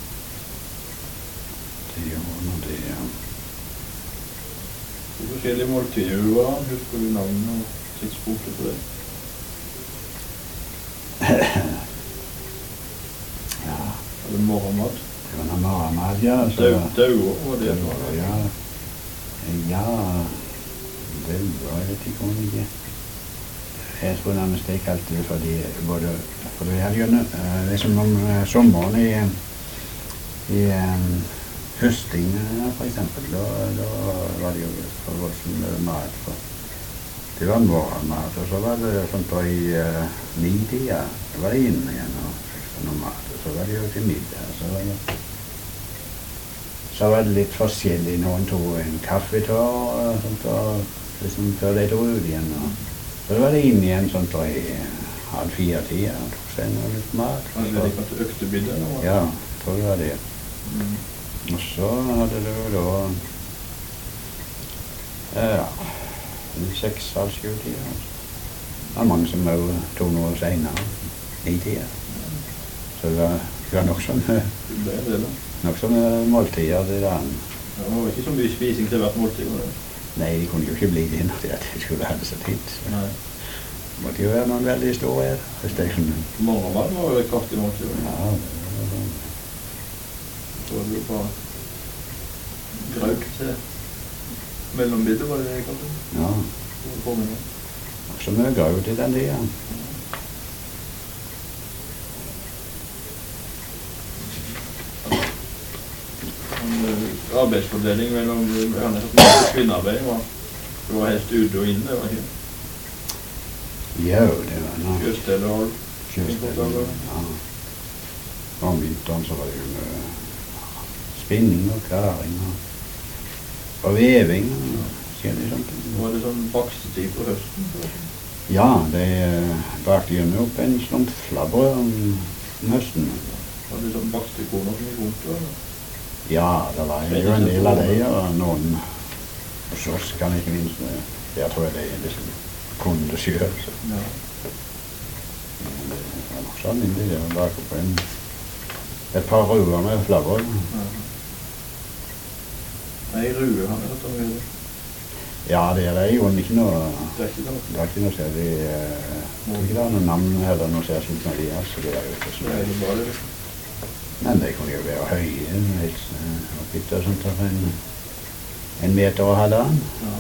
det gjorde nå det. Ja. Så forskjellige måltider du var, husker du navnet og tidspunktet for det? Ja, Var det morgenmat? det var noe marmad, ja. så- Dau- Dauer var det. Det var det, ja. Ja, det var jeg vet ikke om ikke. Jeg tror nærmest jeg kalte det fordi både, for vi hadde jo uh, liksom om uh, sommeren i, i um, høsting uh, for eksempel, da, da var det jo for voldsomt med mat. For det var morgenmat, og så var det sånn på i uh, ni-tida, det var det inne igjen og fikk noe mat, og så var det jo til middag, så var det så var det litt forskjellig. Noen tog en kaffetår og sånt, og liksom før de dro ut igjen. Og så var det inn igjen sånn på i halv fire-tida og tok seg noe litt mat. Var det det kanskje øktebidde eller hva? Ja, jeg tror det var det. Mm. Og så hadde det jo da ja, seks-halv sju-tida. Det var mange som også tok noe senere, ni-tida. Så det var, det var nok sånn Det ble det da. nok sånne måltider det der. Ja, det var ikke så mye spising til hvert måltid. Var det? Nei, de kunne jo ikke bli det når de skulle ha det så titt. Så Nei. det måtte jo være noen veldig store her, hvis det kunne. Morgenmat var jo et kraftig måltid. var det? Ja, det var sånn. Så var det jo bare graut til mellombiddet, var det det jeg kalte det? Ja, Det var formiddag. også mye graut i den tida. En eh, arbeidsfordeling mellom gjerne sånn kvinnearbeid var det var helst ute og inne, var det ikke? Jo, det var noe Fjøsstell og kjøstell. Ja. Om vinteren så var det jo mye spinning og klæring og, og veving og forskjellig sånt. var det sånn bakstetid på høsten. så var det- Ja, de eh, bakte jo opp en sånn flabbrød om, om høsten. Var det sånn bakstekoner som gikk rundt? Eller? Ja, det var jo en del av det, og noen hos oss kan ikke minst, eh, jeg tror jeg de liksom kunne det selv. Så. Ja. Men det var nok så alminnelig det å bake på en, et par ruer med flabbrød. Ja. Nei, rue har jeg hørt om det. Ja, det er det jo ikke noe, Det er ikke noe. det er ikke noe særlig, eh, jeg tror ikke det er noe navn heller noe særskilt med de, altså det er jo ikke så Det er jo bare det. Men det kunne jo være høye, helt, eh, og bitte sånt av en, en meter og halvannen. Ja.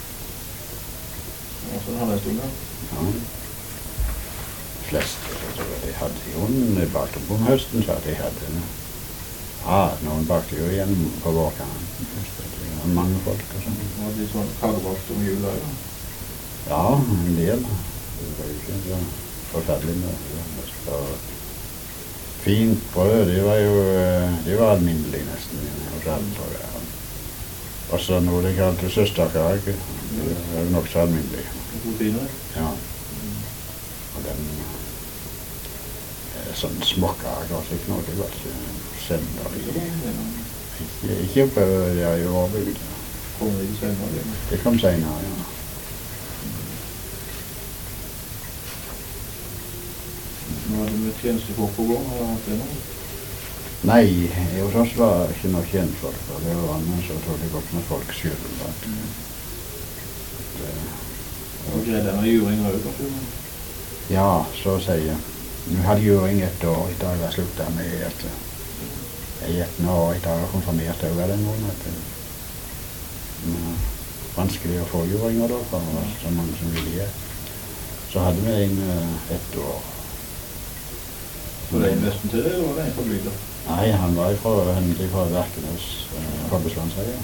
Og så hadde jeg stund, ja. Ja. Flest, altså, de hadde jo en bakte på om høsten, så de hadde en, ja, noen bakte jo igjen på vårkanten. Det var mange folk og sånn. Og de sånn kagevakt om jula, ja. Ja, en del. Det var jo ikke så forferdelig med det. Så fint brød, det var jo, eh, det var alminnelig nesten hos alle, tror jeg. Og så noe de kalte søsterkake. Det var jo nok så alminnelig. Og proteiner. Ja. Og den eh, sånn småkake og slik noe, det var ikke sender i. Ikke, ikke oppe der i Årbygd. Kommer ikke senere, det. Det kom senere, ja. Nå hadde vi tjenestefolk på gang, har jeg hatt det nå? Nei, hos oss var det ikke noe tjenfolk, for det var annet, så tog det godt med folk selv. At, Mm. det, Og greide en av juringen også, kanskje? men- ja, så å si. Vi hadde juring et år etter jeg var sluttet med at jeg gikk noe år etter jeg var konfirmert over den måneden. At det var vanskelig å få juringer da, for det var så mange som ville gjøre. Så hadde vi en eh, ett år. Var det en nesten til det, eller var det en fra bygda? Nei, han var fra, hendig fra Verkenes, eh, fra Beslandsøya.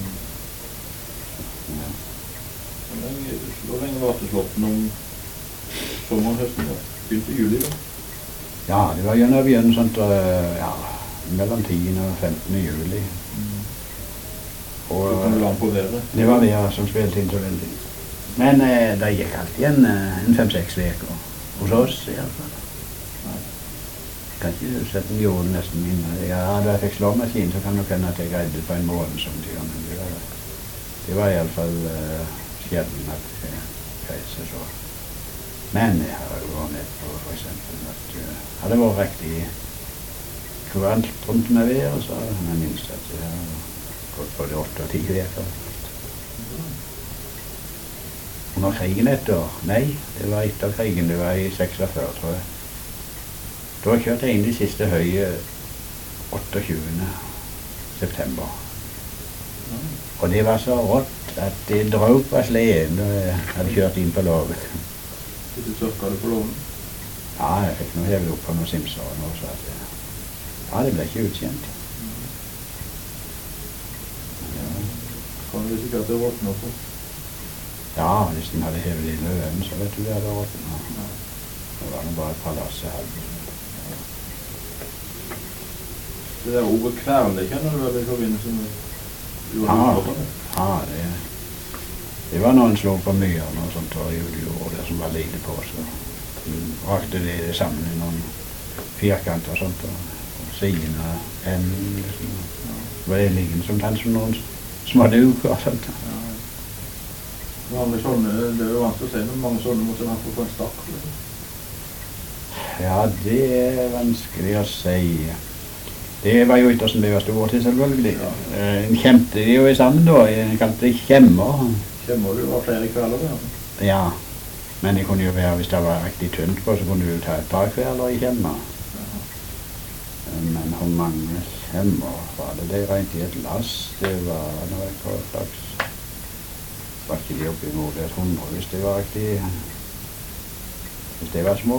Ja. Hvor lenge, hvor lenge var det slåtten om sommeren, høsten? da? Begynte i juli, da? Ja, det var gjennom begynnelsen til, eh, ja, mellom tiende og femtende juli. Så Og kom det an på været. det var vi som spilte inn så veldig. Men eh, det gikk alltid en, eh, en fem-seks veker hos oss i alle fall. Nei. Kan ikke sette en jord nesten mindre. Ja, da jeg fikk slåmaskin, så kan det hende at jeg greide det på en måned som tid. Men det var, det var i alle fall uh, sjelden at jeg greide seg så. Men jeg har jo vært med på for eksempel at uh, hadde vært riktig kurant rundt med ved, så har jeg minst at jeg har gått både åtte og ti veker. Under krigen et år? Nei, det var etter krigen, det var i seksogfyrre, tror jeg. Da kjørte jeg inn de siste høye otteogtjuende september. Og det var så rått at det drog på sleden da jeg hadde kjørt inn på låget. Hvis du tørka det på låven? Ja, jeg fikk noe hevet opp på noen simser og noe, så at jeg, ja, det ble ikke utkjent. Ja, Kan du sikkert det råtne på? ja, hvis de hadde hevet i løven, så vet du det hadde rått. Ja. Det var nå bare et par lass jeg hadde. Det der ordet kværne kjenner du vel i forbindelse med Ja, jordbruksflåten? ja det, det var når en slår på myren og sånt, og gjorde jord der som var lite på, så rakte det sammen i noen firkanter og sånt, og, og siden av enden, liksom. Det var det liggende som tann som noen små duker og sånt. Ja. Mange sånne, det er jo vanskelig å si, men mange sånne måtte man få på en stakk. eller? Ja, det er vanskelig å si. Det var jo ytterst en det var stor til, selvfølgelig. Ja. Eh, En kjente de jo sammen da, en kalte det kjemmer. Kjemmer du, var flere kvelder der? Ja, men det kunne jo være, hvis det var riktig tynt på, så kunne du jo ta et par kvelder i kjemmer. Ja. Men hvor mange kjemmer var det? Det regnet i et lass. Det var noe hva slags... Var ikke de oppe imot et hundre, hvis det var riktig... Hvis det var små.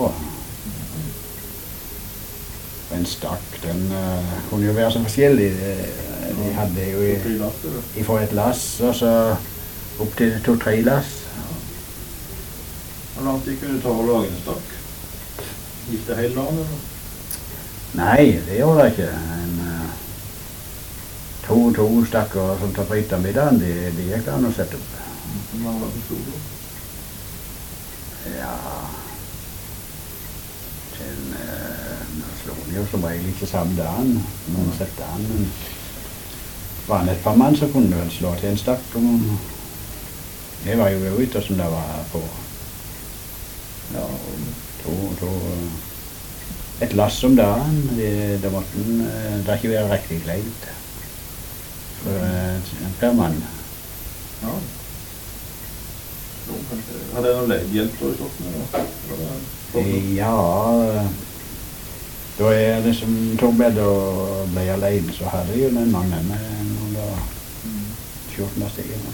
En stakk, den uh, kunne jo være så forskjellig. De, de hadde jo i, Fri lass, eller? ifra et lass, og så opp til to-tre lass. Hvor lang tid kunne du ta å lage en stakk? Gikk det hele dagen, eller? Nei, det gjorde jeg ikke. En, uh, to, to stakker som tar på ettermiddagen, de, de gikk an å sette opp. Hvor mange var det som stod da? Ja, den, uh, nå slo de jo som regel ikke samme dagen, men sette an. Men var det et par mann, så kunne du vel slå til en stakk. Og det var jo ute som det var på. Ja, to, to, et lass om dagen, det, det måtte en, uh, det ikke være riktig greit. For uh, per mann. Ja. Hadde jeg noe leghjelp da i slotten, eller? Ja, da jeg liksom tok med og ble alene, så hadde jeg jo en mann med meg noen da fjorten stigen.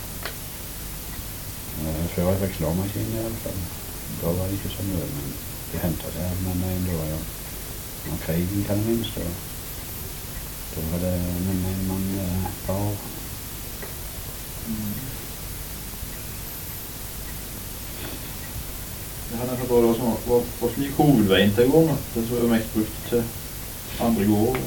Før jeg fikk slåmaskin i alle fall. Da var det ikke så mye, men de hentet det. Men det var jo når krigen kan jeg minst, og da var det med meg en mann et par år. Jeg hadde hørt hva som var, var slik hovedveien til gården, det som var mest brukt til andre gårder.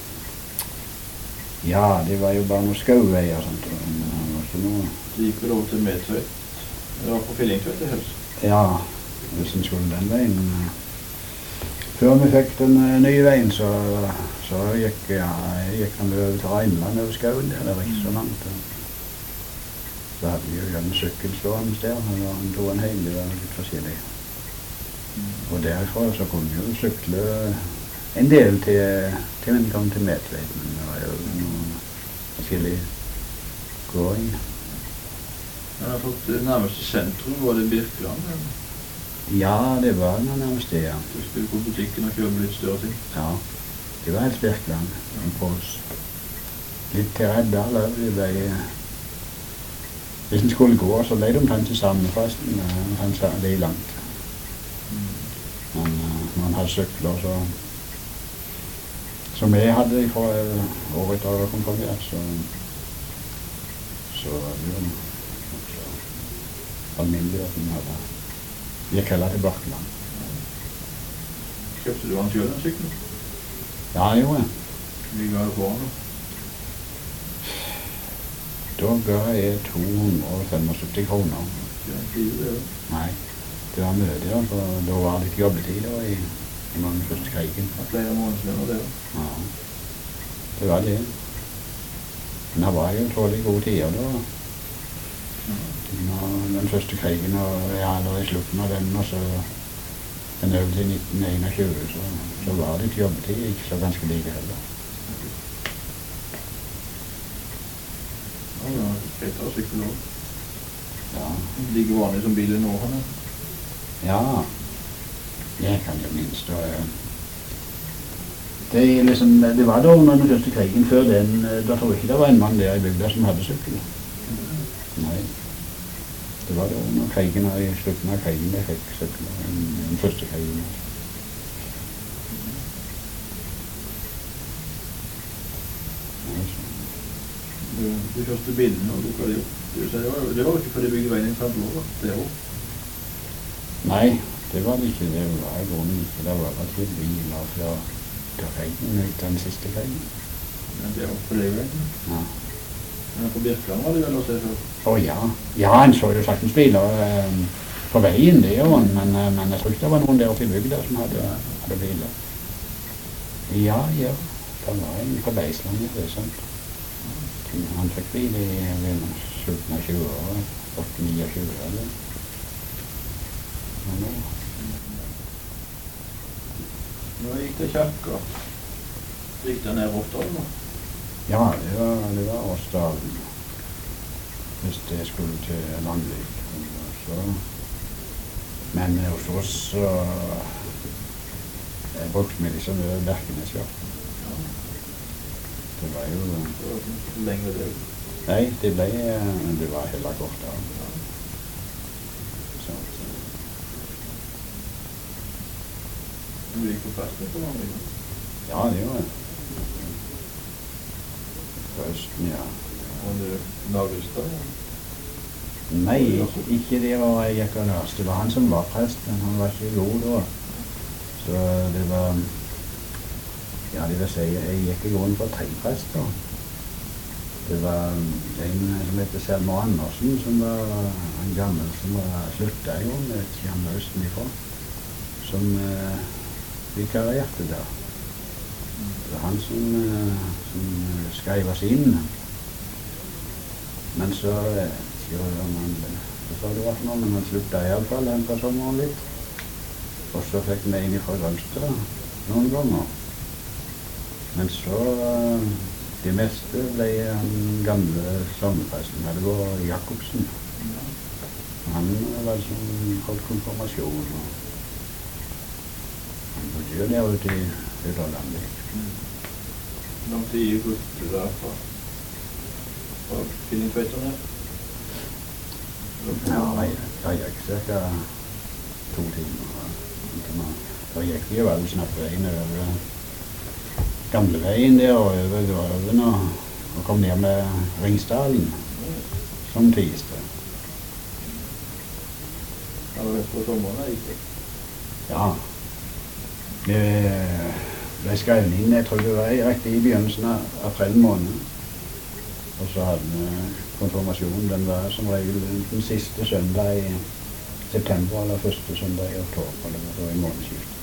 Ja, det var jo bare noen skauveier og sånt, men det var ikke noe... Det gikk vel over til Medtveit. Det var på Fillingtveit i helst. Ja, hvis en skulle den veien. Før vi fikk den uh, nye veien, så, så gikk, ja, gikk den over til Reinland over skauen der, det var ikke så langt. Så hadde vi jo en sykkel stående der, og en tog en heim, det var litt forskjellig. Og derfra så kunne vi jo sykle en del til, til vi kom til Medtveit, men det var jo noen forskjellige gåing. Jeg har fått det nærmeste sentrum, var det Birkeland? Eller? Ja, det var noe nærmest det, ja. Du skulle på butikken og kjøpe litt større ting? Ja, det var helt Birkeland. På oss. Litt til Reddal, det ble... Hvis en skulle gå, så ble de omtrent det samme forresten, omtrent det langt. Mm. Men når man hadde sykler, så... Som jeg hadde fra året etter å komme konfirmert, så... Så var det jo også alminnelig at man hadde... Gikk heller til Birkeland. Kjøpte du han selv en sykkel? Ja, det gjorde jeg. Vi ga det på han da? Da ga jeg to hundre og femogsytti kroner. Det er en tid det, da. Nei, det var mye da, for da var det litt jobbetid da i, i mange første krigen. Det er flere månedslønner det, da. Ja, det var det. Men det var jo utrolig gode tider da. Når den første krigen, og ja, eller i slutten av den, og så den øvde til nitten enogtjue, så, så var det litt jobbetid, ikke så ganske like heller. Ja, det var fett av sykkel også. Ja. Like vanlig som bilen nå, han er. Ja, jeg kan jo minst, og eh, det, er liksom, det var da under den første krigen før den, eh, da tror jeg ikke det var en mann der i bygda som hadde sykkel. Nei, det var da under krigen, og i slutten av krigen jeg fikk sykkel, den, den første krigen. Nei, så. Du, du kjørte bilen, og du hva det gjorde. Du, det var det var ikke fordi de bygde veien i fem år, det er jo. Nei, det var det ikke, det var grunnen ikke, det var ikke biler fra, fra krigen, ut den siste krigen. Men det var på det veien. Ja. Men på Birkeland var det vel å se før? Å ja, ja, han så jo saktens biler eh, på veien, det gjorde han, men, eh, men jeg tror ikke det var noen der oppe i bygda som hadde, hadde biler. Ja, ja, det var en på Beisland, ja, det er sant. Han fikk bil i slutten av tjue år, åtte niogtjue, eller? Ja, nå. Nå gikk det kjerka. Gikk det ned Roftdalen nå? Ja, det var, det var Åsdalen. Hvis det skulle til Landvik. Så. Men hos oss så eh, brukte vi liksom Berkenes, ja. Det var jo... Det var ikke lenge det. Nei, det ble... Men det var heller kortere. Så, så. Du gikk på festen på Landvik? Ja, det gjorde jeg. På Østen, ja. Var du Nagestad? Nei, ikke, ikke det var jeg gikk og lærte. Det var han som var prest, men han var ikke god da. Så det var... Ja, det vil si, jeg gikk i grunnen for tre prester. Det var en som heter Selma Andersen, som var en gammel som var slutta i grunnen, vet ikke han var østenifra, som eh, vikarierte der. Det var han som, eh, som skrev oss inn. Men så, eh, ikke om han, så sa det var for noe, men han slutta i alle fall en på sommeren litt. Og så fikk vi inn fra Grønstad noen ganger. Men så, det meste ble den gamle sommerpresten, det var Jakobsen. Han var det som holdt konfirmasjon. Han bodde jo der ute i Uterlandvik. Hvor lang tid gikk du der fra? Fra Fyllingtveiterne? Ja, det gikk cirka to timer. Da gikk vi jo alle snart veien over gamleveien der og over Grøven og, og kom ned med Ringsdalen som tidsted. Ja, det var på sommeren jeg gikk det. Ja. Vi ble skrevet inn, jeg tror det var riktig i begynnelsen av april måned. Og så hadde vi konfirmasjonen, den var som regel den siste søndag i september eller første søndag i oktober, det var da i månedsskiftet.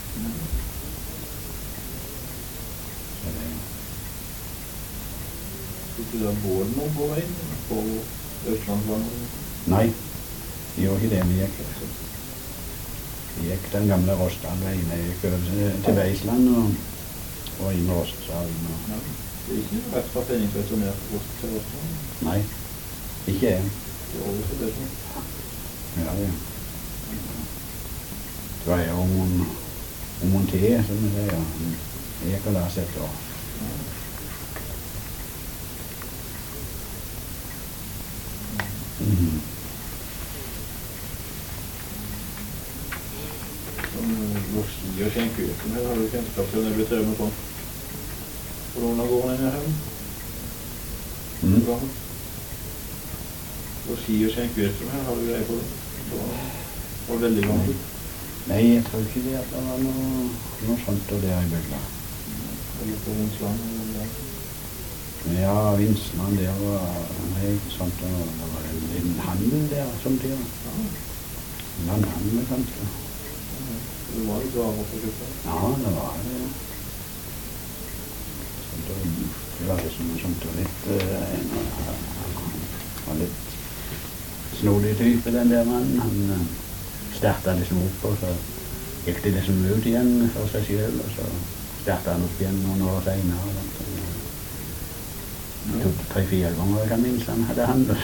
Tok du da bålen om på veien på Østlandsvannet? Nei, det gjorde ikke det vi gikk. gikk den gamle Rosdalveien. Jeg gikk over til, til Veisland og, og inn Rosdalen. Og, Ja. Det er ikke noe rett fra Fenningsveit og ned til Rost- til Rostland. nei, ikke jeg. Det er over til det sånn. Ja, ja. Det var jo om hun, om hun te, som vi sier. Jeg gikk og la seg etter. Mhm. Som losji og skjenkevirksomhet her har du kjennskap til når det blir drevet med sånn. Hvor noen av gårdene er her? Mm. Losji og skjenkevirksomhet har du greie på det. Det var, var veldig langt ut. Nei, jeg tror ikke det at det var noe, noe sånt og det i bygda. Eller på Vinsland. eller noe. Ja, Vinsland, det var helt sånt, og det var en liten handel der samtidig. Ja. Landhandel kanskje. Det var litt varer på kjøpet. Ja, det var det. Så det, det var liksom sånt og litt, eh, en, han var litt snodig type, den der mannen. Han eh, startet liksom opp, og så gikk det liksom ut igjen for seg selv, og så startet han opp igjen noen år senere. Det tok tre-fire ganger, jeg kan minst han hadde handel.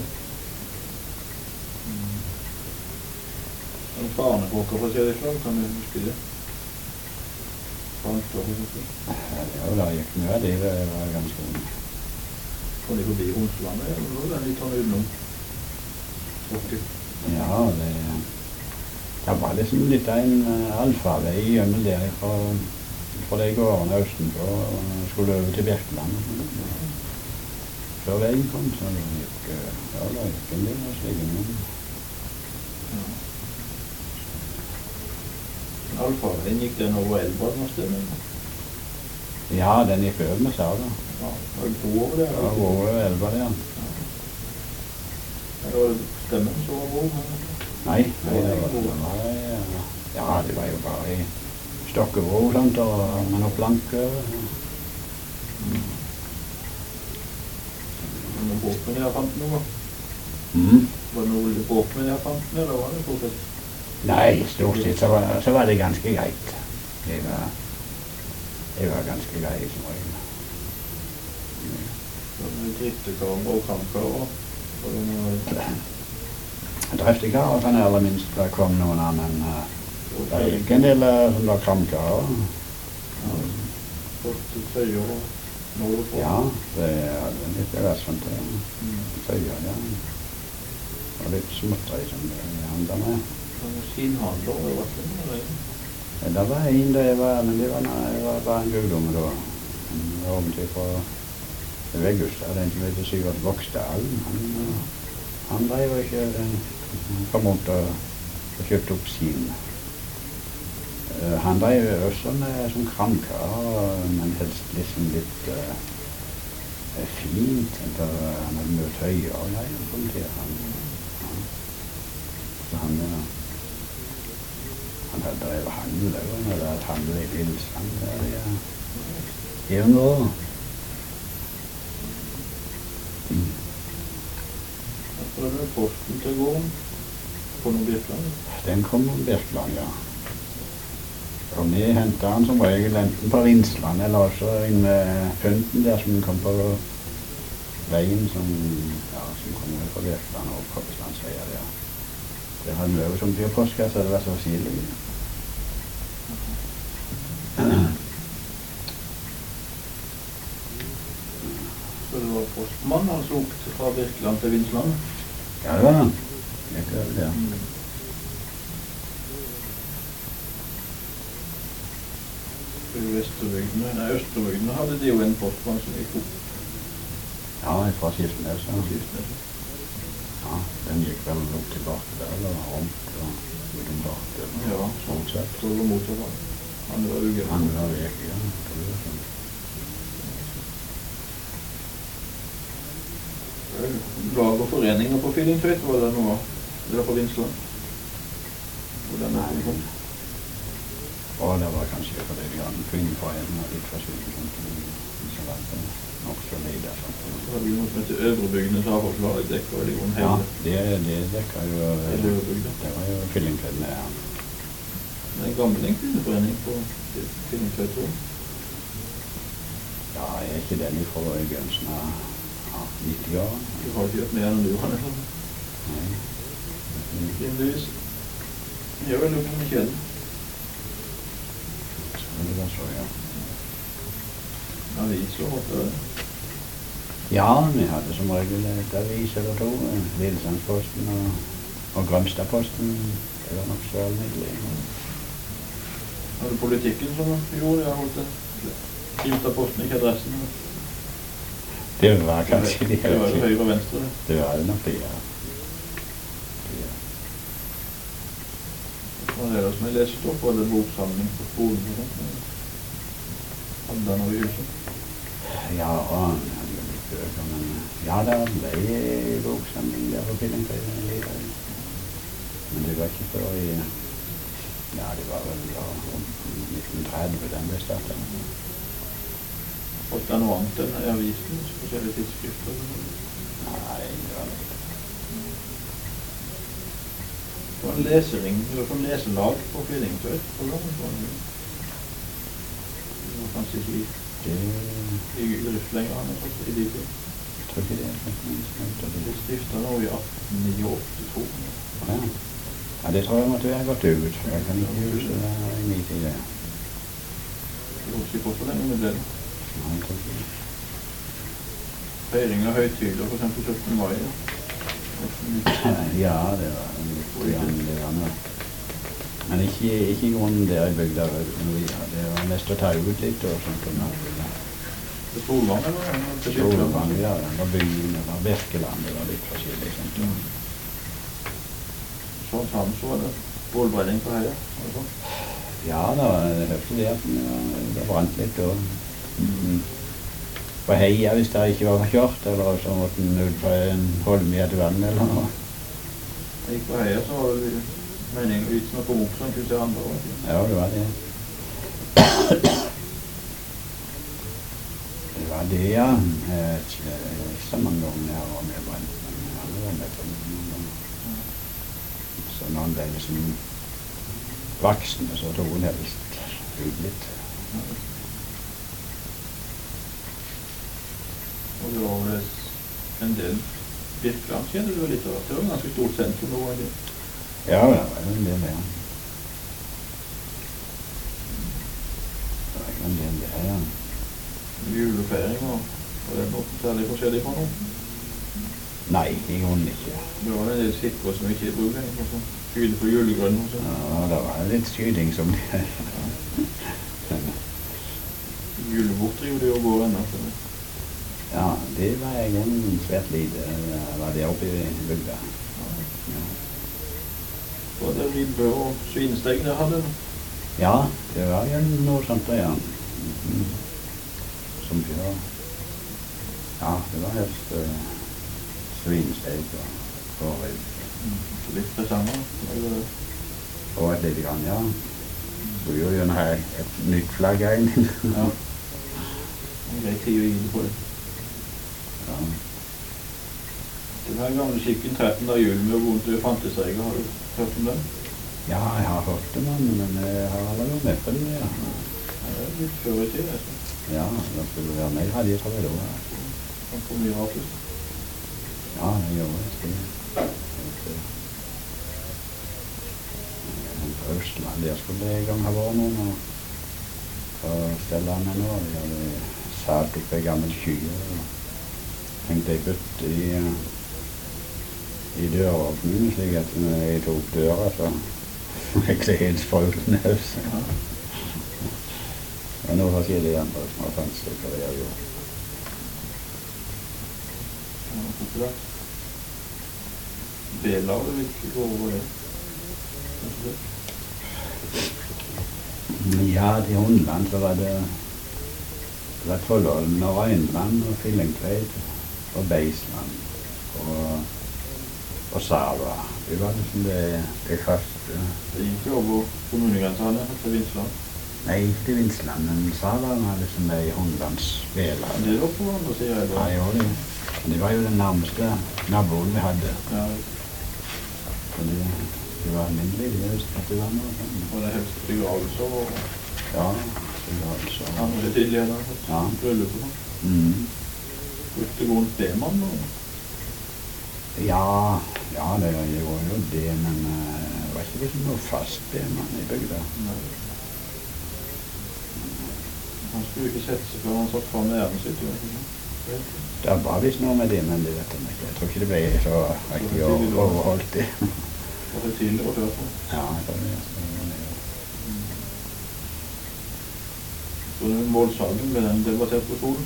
En fanekokker for å si det slag, kan du huske det? Fanstå for eksempel. Ja, da gikk mye av det, det var ganske ung. Kom de forbi Hundslandet, eller noe? Den litt sånn utenom. Tråkket. Ja, det, det var liksom litt av en uh, alfavei gjennom der fra, fra de gårdene østenpå og skulle over til Birkeland. Før veien kom, så det gikk, uh, ja, da gikk en del av sligene. Ja. Alfaveien gikk den over Elba noe sted, men Ja, den gikk over med Saga. ja, var det bro over der? Det var over elva der. Eller var det stemmen som var bro? men- Nei, nei, det var, det var ja, ja, det var jo bare i Stokkebro, sant, og med noen planker. Var det noen båt med elefanten noe? Mm. Var det noen båt med elefanten, eller var det stort sett? Nei, stort sett så var, så var det ganske greit. Det var, det var ganske greit som regel. Var det driftekamera og kampkamera? Var det noe... Drøftekarer kan jeg aller minst det kom noen annen. uh, Det gikk en del uh, som var kramkarer. Ja, fått tøyer og nål på. Ja, det hadde litt av hvert sånt. uh, Mm. Tøyer, ja. Og litt småtteri som det handla med. Var det skinnhandler over vatten, eller? Ja, det var en da jeg var, men det var, når jeg var bare en guddomme da. Han var oventil fra Veggustad, den som heter Sigurd Voksdalen. Han, uh, han drev og ikke, han kom rundt og, og kjøpte opp skinn. Uh, han drev også med som kramkar, men helst liksom litt uh, fint. Der, uh, han hadde mye tøyer og greier sånn til han. Ja. Så han, uh, han hadde drevet handel, og han hadde hatt handel i Lillesand der i uh, i unge år. Mm. Så er det posten til gården på noen Birkeland. Den kom om Birkeland, ja. Og vi hentet han som regel enten på Vinsland eller også inn med pynten der som kom på veien som, ja, som kom fra Birkeland og Koppeslandsveia der. Det hadde vi også som til postkasse, det var så stilig. Så det var postmann han slog fra Birkeland til Vinsland. Ja, det var han. Jeg gjør det, ja. Mm. I Vesterbygdene, nei, Østerbygdene hadde de jo en postmann som gikk opp Ja, fra Kirkenes, ja. på Kirkenes. Ja, den gikk vel opp til Bartel, eller rundt, og utom Bartel. Ja. Sånn sett. Så det var motorvei. Han var uggen. Han var vek, ja. Det var sånn. Lag og foreninger på Fyllingtveit, var det noe? Det var på Vinsland. Hvor den er kom. Og det var kanskje fordi vi hadde kvinneforening og litt forskjellig sånt. Som var det nok så lite sånt. Så hadde vi noe som heter Øvrebygdenes avfallslag, det dekket vel i grunnen Ja, hele, det, det dekket jo, hele Øvrebygda. det var jo fyllingkveldene, ja. Det er en gammel en kvinneforening på Kvinnetøytårn. Ja, jeg er ikke den fra begynnelsen av ja, nitti-årene. Du har ikke gjort mer enn du har, eller? Nei. Kvinnevis. Jeg gjør vel noe med kjeden. Så det var så, ja. Avis og håper det. Ja, vi hadde som regel et avis eller to. Lillesandsposten og, og Grømstadposten. Det var nok så almiddelig. Var det politikken som gjorde? Jeg holdt det. Skrivet av posten, ikke adressen. Det var kanskje de Det var jo høyre og venstre. Det var jo nok det, ja. Ja. Hva er det som jeg leste opp? Var det boksamling på skolen? Og sånt? Hadde han noe i huset? Ja, og han hadde jo litt bøker, men ja, det ble boksamling der på Kvinnetøytårn. Men det var ikke før i, ja, det var vel ja, nitten tretti den ble startet. Fått det noe annet enn i avisen, forskjellige tidsskrifter? Nei, det var litt. Det var en lesering, det var sånn leselag på Kvinnetøytårn. Det var kanskje ikke i, Det, i drift lenger, han er sånn i de tid. jeg tror ikke det er faktisk noe. Det stiftet nå i atten åttito. Ja. Ja, det tror jeg måtte være gått ut, for jeg kan ikke huske det i min tid. Det. Det var ikke på så lenge med det. Nei, jeg tror ikke det. Feiring av høytider, for eksempel syttende mai. Ja. Ja, det var litt grann, det var noe. Men ikke, ikke i grunnen der i bygda. Det var mest å ta ut litt og sånt. Og Det Solvang, eller? Det Solvang, ja, det var byen, det var Birkeland, det var litt forskjellig sånt. Mm. Sånn sammen så var det bålbrenning på heia, var det sånn? Ja, da var det hørte det at det brant litt og mm, på heia hvis det ikke var kjørt, eller så måtte den ut på en holm i et vann eller noe. Jeg gikk på heia, så var det meningen vitsen å komme opp sånn, kunne se andre år. Ja, det var det. Det var det, ja. Jeg vet ikke, jeg vet ikke så mange ganger jeg var med brent, men jeg har vært med på noen ganger. Så når han ble liksom voksen, så tog hun helst ut litt. Og det var vel en del Birkeland kjenner du litt av. Det var en ganske stort sentrum nå, var det? Ja, det var jo en del det. Det var jo en del det, ja. Julefeiring og var det noe særlig forskjellig fra noe? Nei, i grunnen ikke. Det var en del skikker som ikke er bruk lenger, sånn skyde på julegrønn og sånn. Ja, det var litt skyding som det. Juleborter gjorde det jo går ennå. sånn. Ja, det var i grunnen svært lite. Det var det oppe i bygda. Ja. Var det ribbe og svinesteg der hadde? Ja, det var jo noe sånt da, ja. Mhm. Som før. Ja, det var helst uh, svinesteg og kårribbe. Mm. Litt det samme. var det det? Og et lite grann, ja. Så gjorde jo her et nytt flagg inn. Ja. En grei tid å gi det på det. Ja. Den her gamle skikken trettende av jul med å gå rundt i fantesreiger, har du hørt om den? Ja, jeg har hørt det, men jeg har aldri vært med på det, ja. Ja, det er litt før i tid, altså. Ja, da skulle det være meg, hadde jeg tror jeg da. Man får mye rart ut. Ja, jeg gjør det. Skal jeg. På Østland, der skulle det en gang ha vært noen, og på Stellane nå, vi hadde satt opp en gammel sky, og hengte ei bøtte i, i døråpningen, slik at når jeg tok døra, så fikk det helt spruten høs. Ja. Det var noe forskjellig andre som har fanns det, hva det har gjort. Det var populært. Bela, det vil ikke gå over det. Kanskje det? Ja, til Hundland så var det det var Tollholmen og Røynland og Fillingtveit og Beisland og, og Sava. Det var liksom det, det første. Det gikk jo over kommunegrensen, han er til Vinsland. Nei, ikke til Vinsland, men Sava var liksom det i Hundlands Bela. Det var på andre siden, eller? Ja, jo, det. Det var jo den nærmeste naboen vi hadde. Ja, Så det, Det var alminnelig, det husker at det var noe sånn. Og det helst begravelser og Ja, begravelser. andre tidligere Ja. bryllup og sånn. Mm. Brukte rundt B-mann og Ja, ja, det gjorde jo det, men uh, det var ikke liksom noe fast B-mann i bygda. Nei. Han skulle ikke sette seg før han satt fra med æren sitt. Det Det var visst noe med det, men det vet jeg ikke. Jeg tror ikke det ble så riktig overholdt det. var det tidligere før på. Ja, jeg tror det. Så det er jo- Så den målsalgen ble den debattert på skolen.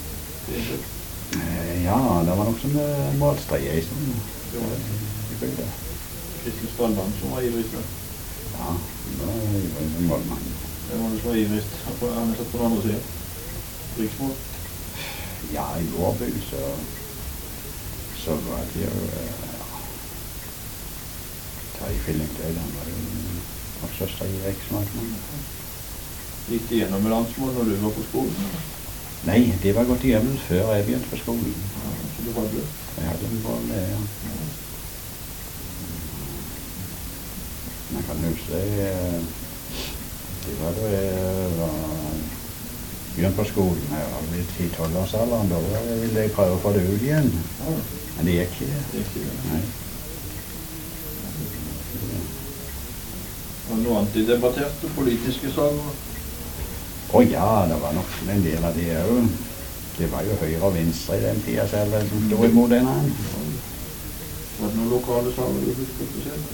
Eh, Ja, det var nok som uh, målstreie i sånn Det var i bygda. Kristin Stalland som var ivrigst der. Ja, det var jo en målmann. Det var det som var ivrigst. Han er satt på den andre siden. Riksmål. Ja, i Gårdby så, så var det jo uh, ja, Terje Fillingdøy, han var jo også stri riksmålmann. Gikk det gjennom med landsmål når du var på skolen? Nei, det var gått igjennom før jeg begynte på skolen. Ja, så du hadde det? Jeg hadde en boll, ja. Men jeg kan huske eh, det var da jeg var begynte på skolen. Jeg var i ti-tolv-årsalderen, da ville jeg prøve å få det ut igjen. Ja, Men det gikk ikke. det gikk ikke. Nei. Var det noe annet de debatterte? Politiske saker? Å ja, det var nok en del av det òg. Det var jo høyre og venstre i den tida selv som sto imot en annen. Var det noen lokale saker du husker spesielt?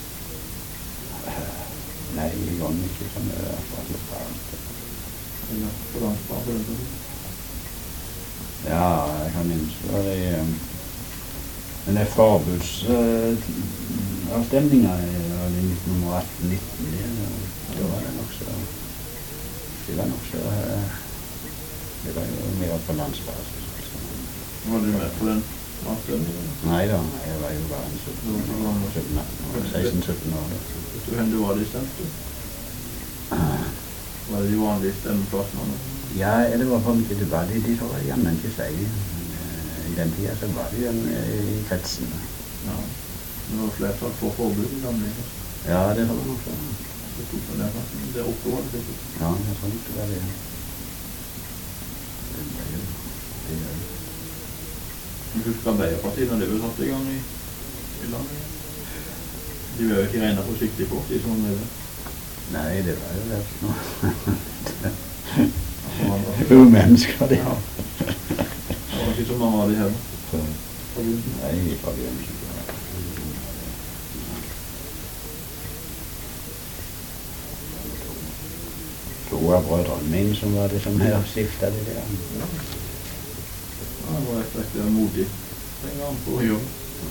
Nei, i gang ikke sånn akkurat lokalt. Eller på landsplan for den tiden? Ja, jeg kan minnes det. Det er den der forbudsavstemninga i nitten atten nitten, da var det nok så Det var nok så Det var jo mer på landsbasis. Altså. Var du med på den avstemningen? Nei da, jeg var jo bare en sytten atten år, seksten sytten år. Vet du hvem du var de stemte? Var det de vanlige stemmeplassene? Ja, det var for mye det var det, de tror jeg jammen ikke si. I den tida så var det jo i kretsen. Ja. Det var flertall for forbud i gamle. Ja, det tror jeg nok så. Det tok på den plassen. Det oppe var det sikkert. Ja, jeg tror ikke det var det. Det var jo det er jo. Du husker Arbeiderpartiet når det ble satt i gang i, i landet? De var jo ikke regnet forsiktig på, de som var med det. Nei, det var jo det. Altså, man var- Umennesker, det. Ja. Det var ikke så mange av de heller. Så, Fra begynnelsen. nei, fra begynnelsen. To av brødrene mine som var det som her stiftet det der. Ja, det var rett og slett modig. Den gang på jobb.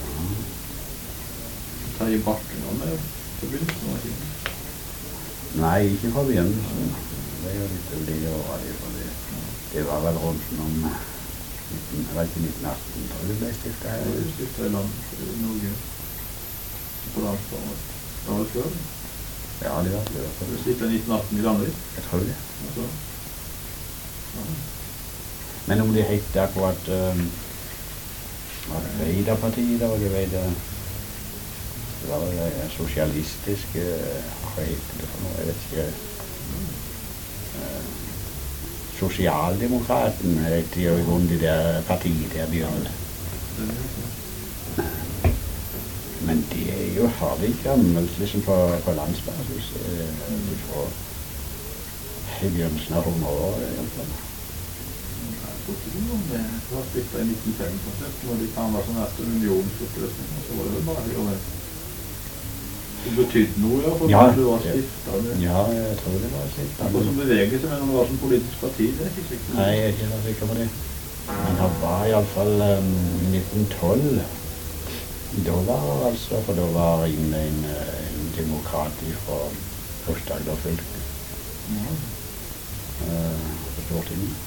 Terje Bakken var med til begynnelsen, var det ikke? Nei, ikke fra begynnelsen. Det er jo litt ulike år av det, for det. Det var vel rundt om nitten, det var ikke nitten atten, tror jeg det ble stiftet Det her. var jo stiftet i land, i Norge. På landsplanet. Det var det før. Ja, det var før. Det ble stiftet i nitten atten i landet. Jeg tror det. Altså. Ja. Men om det hette akkurat um, Arbeiderpartiet, da, det var det, det var vel det sosialistiske, hva heter det for noe, jeg vet ikke. Uh, Sosialdemokraten heter jo i grunnen det der partiet der begynner. Det er det. Men det er jo hardig gammelt liksom på, på landsbasis. Uh, fra i begynnelsen av hundreåret i hvert fall. Jeg tror ikke det var det. Det var stiftet i nitten fem for eksempel, når de kan være sånn etter unionsoppløsning, så var det vel bare det å være. Det betydde noe, ja, for Ja, at du var ja. stiftet. Det Ja, jeg tror det var slik. Det var som bevegelse, men om det var som politisk parti, det er ikke sikkert. Nei, jeg er ikke så sikker på det. Men han var i alle fall um, nitten tolv. Da var det altså, for da var det inne en, en demokrat fra Aust-Agder fylke Ja. uh, på Stortinget.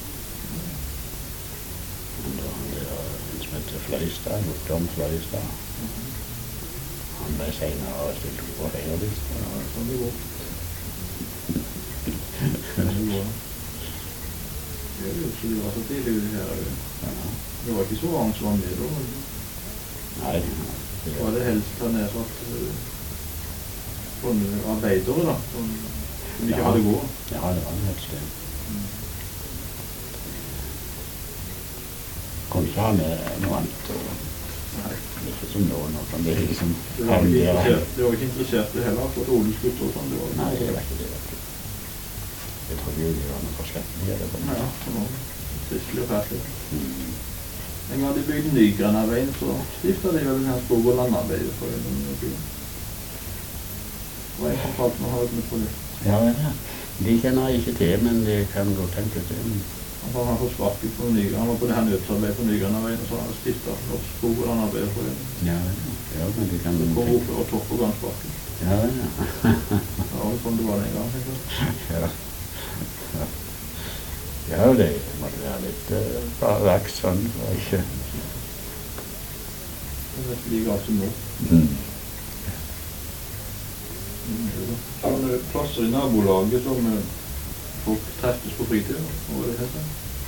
Og da det var en som heter Fløystad, Tom Fløystad. Han ble senere stilt opp på Høyre-lista. Ja, sånn det går. Sånn det går. Det er jo ikke det var så tidlig det her. Ja. Det var ikke så mange som var med da. Nei, det Var det helst her nede så at sånne arbeidere da, som, som ikke Ja. hadde gård. Ja, det var et sted. Kunne ikke ha med noe annet. Og Nei. ikke som nå, nå kan det liksom Det var ikke hende- interessert, det var ikke interessert i heller, for odelsgutter og sånn. Det var, Nei, det var ikke det, vet du. Jeg tror jo det var noe forskjellig. Ja, det var Ja, det var tristelig og fælt. Mm. En gang de bygde Nygrennaveien, så stiftet de vel den her skog- og landarbeiderforeningen i byen. Og jeg fortalte meg å ha med på det. Ja, ja. De kjenner jeg ikke til, men det kan godt tenke til. Han har fått sparket på Nygren, han var på det her nødsarbeid på Nygrennaveien, og så har han stiftet Norsk skog- og landarbeiderforening. Ja, ja. Ja, men de kan Så kom tenke. oppe og topp og gansparken. Ja, ja. Det var vel sånn det var den gang, tenker jeg. Ja. Ja. Ja, det måtte være litt uh, bare laks sånn, og ikke... Det er ikke like galt som nå. Mm. Sånne plasser i nabolaget som eh, folk treffes på fritiden, hva var det heter?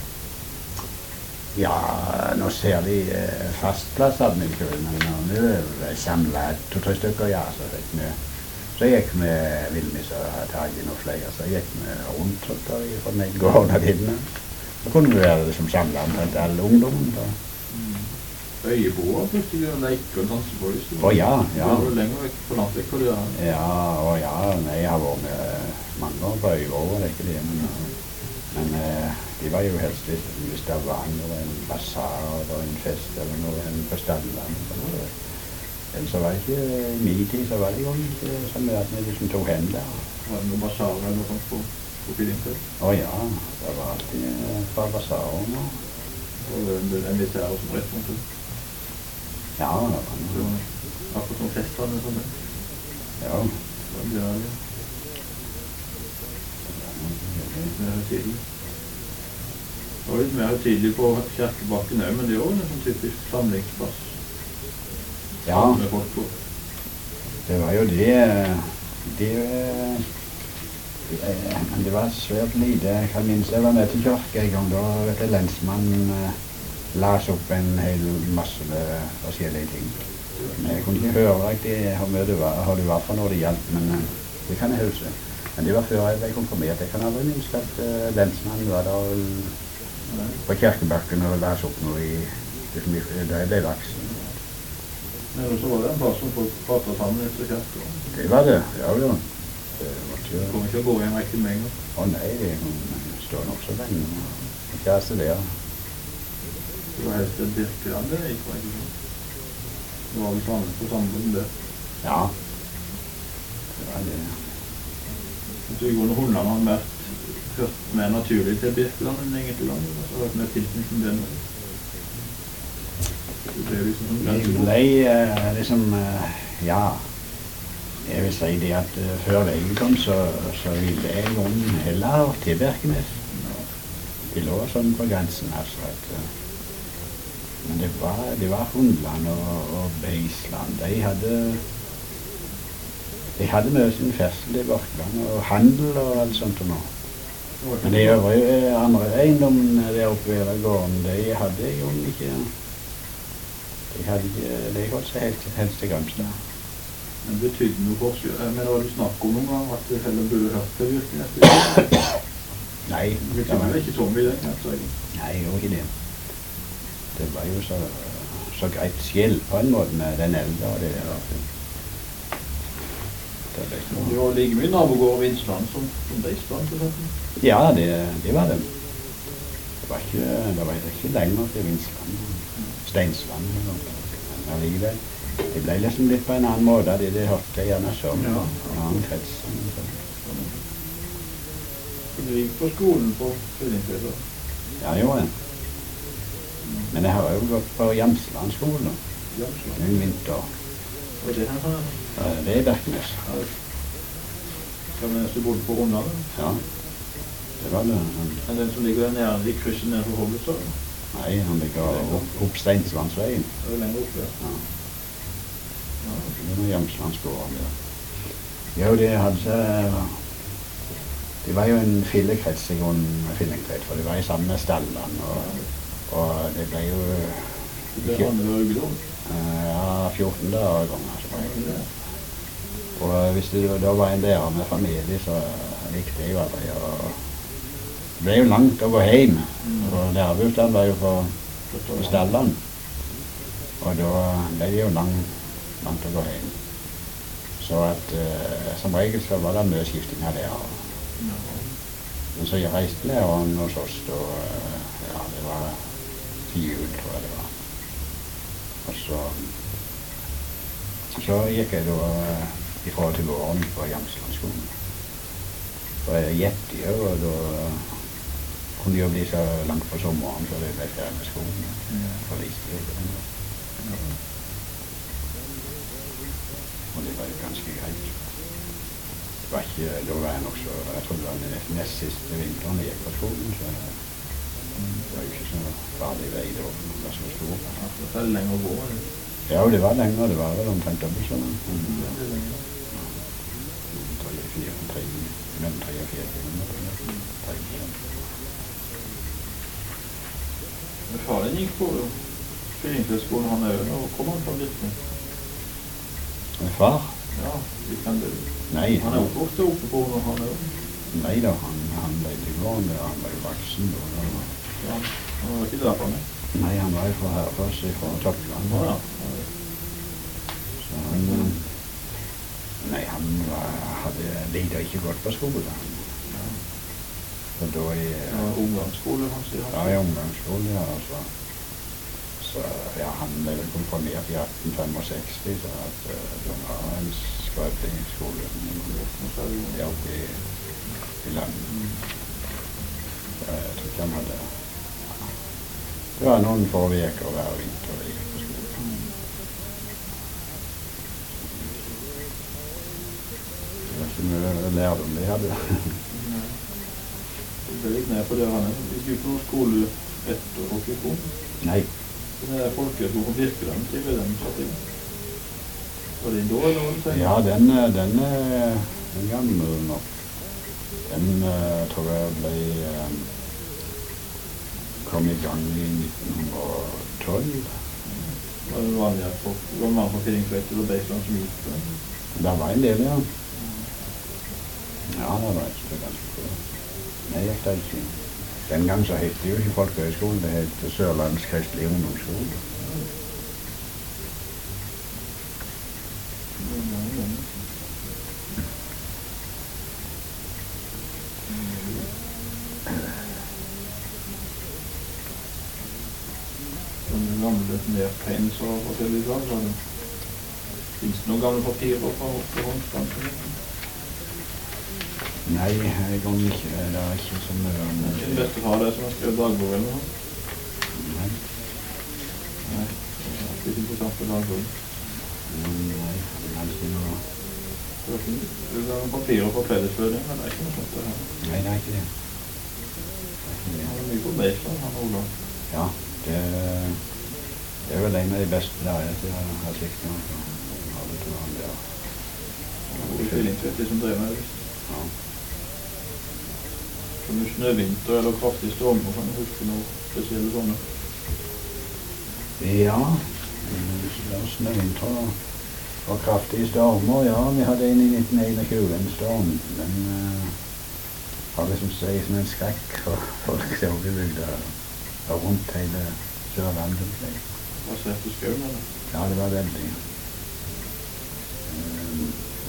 Ja, nå ser de eh, fastplassene ikke, men nå er det samlet to-tre stykker, ja, så fikk vi, så gikk vi Vilmis og hadde tag i noen flere, så gikk vi rundt og da fra den ene gården og dine. Så kunne vi være liksom samlet omtrent alle ungdommen da. Øyeboer plutselig og leker og danser på lyst. Å ja, ja. Det var jo lenger vekk på natt, ikke det? Ja, og ja, nei, jeg har vært med mange år på Øyvåg, det er ikke det, men, men eh, de var jo helst hvis, hvis det var noe, en basar og en fest eller noe en på Stadland. Ellers så var det ikke, i min tid så var det jo ikke så mye at vi liksom tog hen der. Var det noen basarer eller noe sånt på, på Filingsøy? Å ja, det var alltid eh, fra basaren og Og det er litt her som rett rundt det. ja, det var Det noe. var akkurat som festene sånn det. Ja, Det blir det det var noe. mer høytidelig. Det var litt mer høytidelig på Kjerkebakken også, men det er jo en sånn typisk samlingsplass. Ja, Med folk på. det var jo det, det, det men det var svært lite. Jeg kan minnes jeg var med til kirke en gang, da vet jeg lensmannen eh, las opp en hel masse med forskjellige ting. Men jeg kunne ikke høre riktig hvor mye det var, hva det var for noe det gjaldt, men eh, det kan jeg huske. Men det var før jeg ble konfirmert. Jeg kan aldri minnes at uh, lensmannen var der og, på Kjerkebakken og las opp noe i, liksom, i- da jeg ble voksen. Men så var det en plass som folk pratet sammen etter kjerke. Det var det, ja ja. Det måtte Det jo... kommer ikke å gå igjen riktig med en gang. Å nei, hun står nok så lenge. Ikke altså det. Det var helst et Birkeland, det gikk var ikke sånn. Det var vel samme på samme måten det. Ja. Det var det. Så i grunnen hundene har vært hørt mer naturlig til Birkeland enn Engeteland. Og så har vært mer tilknytning til den. Det ble jo liksom sånn Jeg ganske ble eh, liksom, eh, ja, jeg vil si det at eh, før veien kom, så, så ville jeg jo heller ha til Birkenes. De lå sånn på grensen, altså. At, eh, men det var, det var Hundland og, og Beisland. De hadde, de hadde mye sin fersel i Birkeland, og handel og alt sånt og noe. Men de øvrige eh, andre eiendommene der oppe ved gården, de hadde jo ikke, de hadde ikke, de holdt seg helt, helst til Grimstad. Men det betydde noe forskjell. Men det var du snakk om noen gang at det heller burde hørt til Birkenes. Nei, Vi det kan var, vel ikke tom i den, altså. nei, jeg gjorde ikke det. Det var jo så, så greit skjell på en måte med den eldre og det der. Det ble ikke Det noe. var like mye nabogård i Vinsland som, som Beisland, for eksempel. Ja, det, det var det. Det var ikke, det var ikke lenger til Vinsland, Steinsland eller noe. Men allikevel, det ble liksom litt på en annen måte, det, det hørte jeg gjerne som, Ja. en annen krets. Så du gikk på skolen på Fyllingsøy. Ja, jo, ja. Men jeg har jo gått på Jamsland skole Jamsland. i vinter. Og det her sånn. Eh, Det er Birkenes. Ja, men hvis du bodde på Rondane. Ja, det var det. Han- Men den som ligger der nede i krysset nede på Hobbelstad, Nei, han ligger opp, opp Steinsvannsveien. det er jo lenger oppe. Ja, Ja. det var Jamslandsgården der. Jo, det hadde seg... Det var jo en fillekrets i grunnen med Fillingtvedt, for det var i sammen med Stalland, og, og det ble jo Det ble ikke... andre Ugedom. eh, ja, fjorten dager ganger, så var det. Og hvis det da var en lærer med familie, så likte jeg jo aldri å... Det ble jo langt å gå hjem, og lærerbostaden var jo på, på Stalland. Og da ble det jo lang, langt å gå hjem. Så at uh, som regel så var det mye skifting av lærere. Men så reiste læreren hos oss da, uh, ja, det var ti jul, tror jeg det var. Og så, så gikk jeg da uh, ifra til våren på Jamslandsskolen. For jeg gjettet jo, og da kunne det jo bli så langt på sommeren, så det ble ferdig med skolen. For liste jo det. Og det var jo ganske greit. Det var ikke, da var jeg nok så, jeg tror det var den nest siste vinteren jeg gikk på skolen, så det var jo ikke så farlig vei da, det var så stor. Ja, det var lenger å gå, eller? Ja, det var lenger, det var vel omtrent dobbelt sånn. Mellom tre og fire kilometer. Men faren gikk på Fyllingsøyskolen, han er jo nå, kom han fra Virkelig? Min far? Ja, vi kan det. Nei. Han er jo ofte oppe på når han er jo. Nei da, han, han ble til gående, han var jo vaksen da. Ja, han var ikke der for meg. Nei, han var jo fra Herfoss, fra Toppland. Ja, ja. Så han... Nei, han var, hadde lidet ikke godt på skolen. Ja. Og da i... Ja, ungdomsskole, han sier han. Ja, i ungdomsskole, ja, altså. Så, ja, han ble vel konfirmert i atten femtiseks, så at uh, det var en skrøpelig skole. Ja, oppe i, i landet. Mm. Så jeg tror ikke han hadde... Ja. Det var noen få veker hver vinter i på skolen. Mm. Det var ikke mye lærdom de hadde. Nei. Det ble litt ned på det han er. Vi skulle på noen skole etter hockeyskolen. Nei. Den der folkeskolen på Birkeland, til den satt inn. Var det en da eller noe? Ja, den, den er den gammel nok. Den uh, tror jeg ble um, kom i gang i nitten tolv. Mm. Var det vanlig at folk, det var mange fra Fyllingsøyskolen og Beisland som gikk på den? Det var en del, ja. Ja, det var ikke ganske bra. Nei, jeg tar ikke. Den gang så het det jo ikke Folkehøyskolen, det het Sørlands Kristelige Ungdomsskole. Sånne gamle nedtegnelser og forskjellige slag, var det? Finnes det noen gamle papirer fra Håndskanten? Nei, jeg går ikke, det er ikke så mye om det. Din bestefar det som har skrevet dagbok eller noe? Nei. Nei, det er litt interessant på dagbok. Nei, det er ikke noe... Det er ikke noen papirer på fellesføring, men det er ikke noe sånt det her. Nei, det er ikke det. Det er ikke det. Han er mye på Beisland, han Ola. Ja, det, det er vel en av de beste der jeg har slikt noe. Ja, det tror han der. Det er Fyllingsøyskolen som drev med det. Ja. Som snøvinter eller kraftig storm, og kan du huske noe spesielle sånne? Ja, det var snøvinter og kraftige stormer, ja. Vi hadde en i nitten tjueen, en storm. Den uh, har liksom seg som en skrekk for folk som vi ville ha rundt hele Sørlandet. Hva ser du skauen, eller? Ja, det var veldig. Um,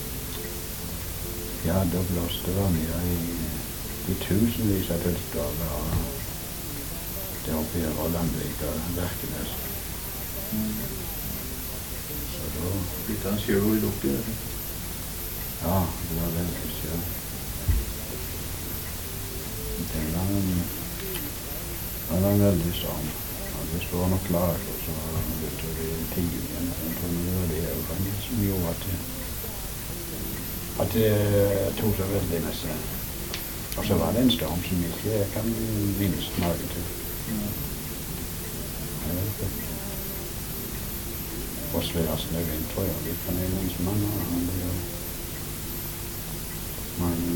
ja, da blåste det mye i i tusenvis av tilstader der oppe i Rollandvik og Verkenes. Mm. Så da... Litt av en sjø i lukke, eller? Ja, det var veldig sjø. Den gangen var det en veldig storm. Ja, det står nok lag, og så begynte vi en tid igjen. Jeg tror det var det øvrige som gjorde at det, at det tok så veldig med seg. Og så var det en storm som ikke jeg kan minnes mage til. Ja. Jeg vet ikke. Og svære snøvind, tror jeg, gitt på Nylandsmann. Men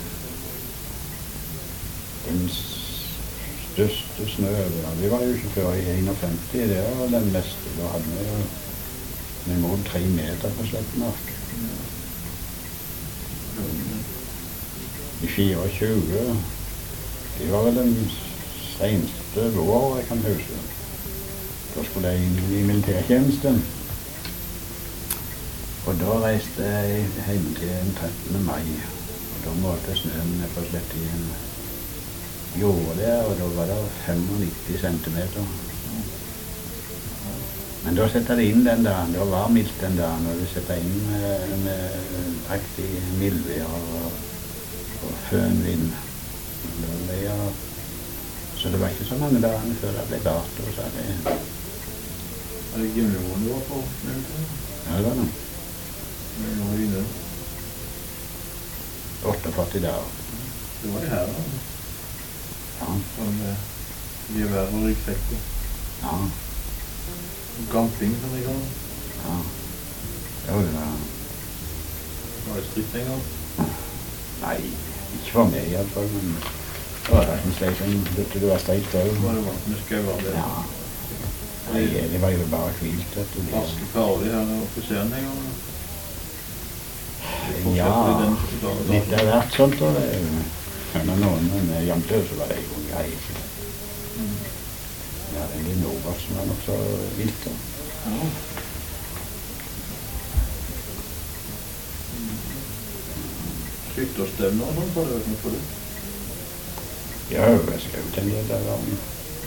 den største snøen, vi var jo ikke før i femti, det var den meste. Da hadde vi jo med mål tre meter på Slettmark. Ja. I tjuefire, det var vel den seneste vår jeg kan huske. Da skulle jeg inn i militærtjenesten. Og da reiste jeg hjem til den trettende mai. Og da målte snøen på Slettien jorda der, og da var det femognitti centimeter. Men da setter jeg inn den dagen, det var mildt den dagen, og vi setter inn med, med prektig mildvær og, og fønvind. Da ble jeg, så det var ikke så mange dager før det ble klart, og så er det... Er det Gimlemoen du var på? Ja, det var noe. Det var inne. åttiåtte dager. Det var det her da. Ja. Sånn med gevær og ryggsekker. Ja. Gamping som jeg har. Ja. Jo, det var... Var det stritt en gang? Nei, ikke for meg i alle fall, men det var det som steg som burde du være stritt også. Var det vant med skauer der? Ja. Nei, det var jo bare hvilt, vet du. Vaske farlig her og offiseren en gang. Ja, litt av hvert sånt, og det er jo... Men noen, men jevnt over så var det jo greit. Ja, det er litt Nobart som er nok så vilt da. Ja. Skytterstevner og sånt, har du hørt noe på det? Ja, jeg skal jo til en del der gangen.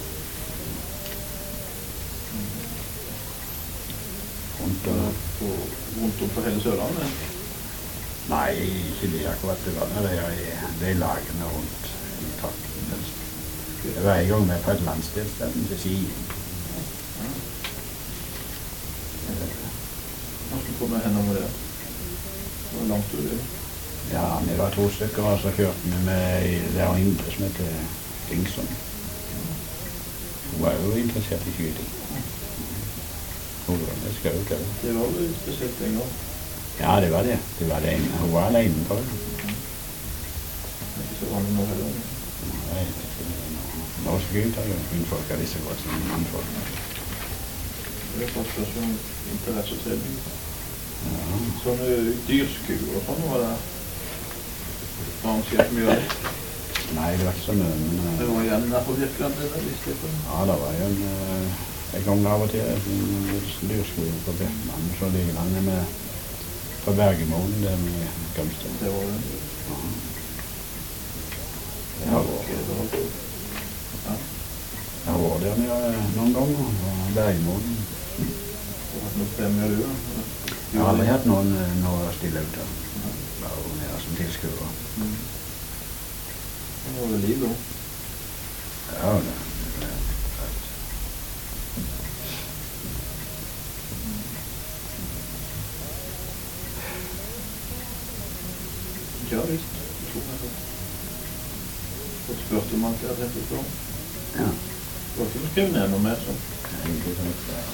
Rundt og... Rundt om på hele Sørlandet? Nei, ikke det akkurat det var det er de lagene rundt i trakten helst. Jeg var en gang med på et landsdelsstevne til Skien. Hvordan kom jeg henne med det? Det var langt ut det. Ja, vi var to stykker, og så kjørte vi med i der Indre som heter Dingsson. Hun var jo interessert i skyting. Hun var det skal jo ikke. Det var jo spesielt en gang. Ja, det var det. Det var det. Hun var alene på det. Ikke så vanlig nå heller. Nei, det er ikke noe. Norsk gutter er jo kvinnfolk av disse godt som mannfolk. Det er først og fremst interessetrening. Ja. Sånne dyrskuer og sånn var det. Arrangert mye av det. Nei, det var ikke så mye, men... Det var igjen der på Birkeland, det der visste jeg på. Ja, det var jo en, en gang av og til en dyrskole på Birkeland, så ligger han med på Bergemoen, der med Gømstad. Det var det. Ja. Ja, det var det. Ja. Jeg har vært der nede noen ganger, på Bergemoen. Du har hatt noe premier du, da? Jeg har aldri hatt noen noe stille ut der. Bare nede som tilskuer. Mm. Det var vel liv da? Ja, det ble rett. Ja, visst. Jeg tror jeg har fått spørt om alt jeg hadde hentet på. Ja. Du har ikke skrevet ned noe mer sånn? Egentlig sånn.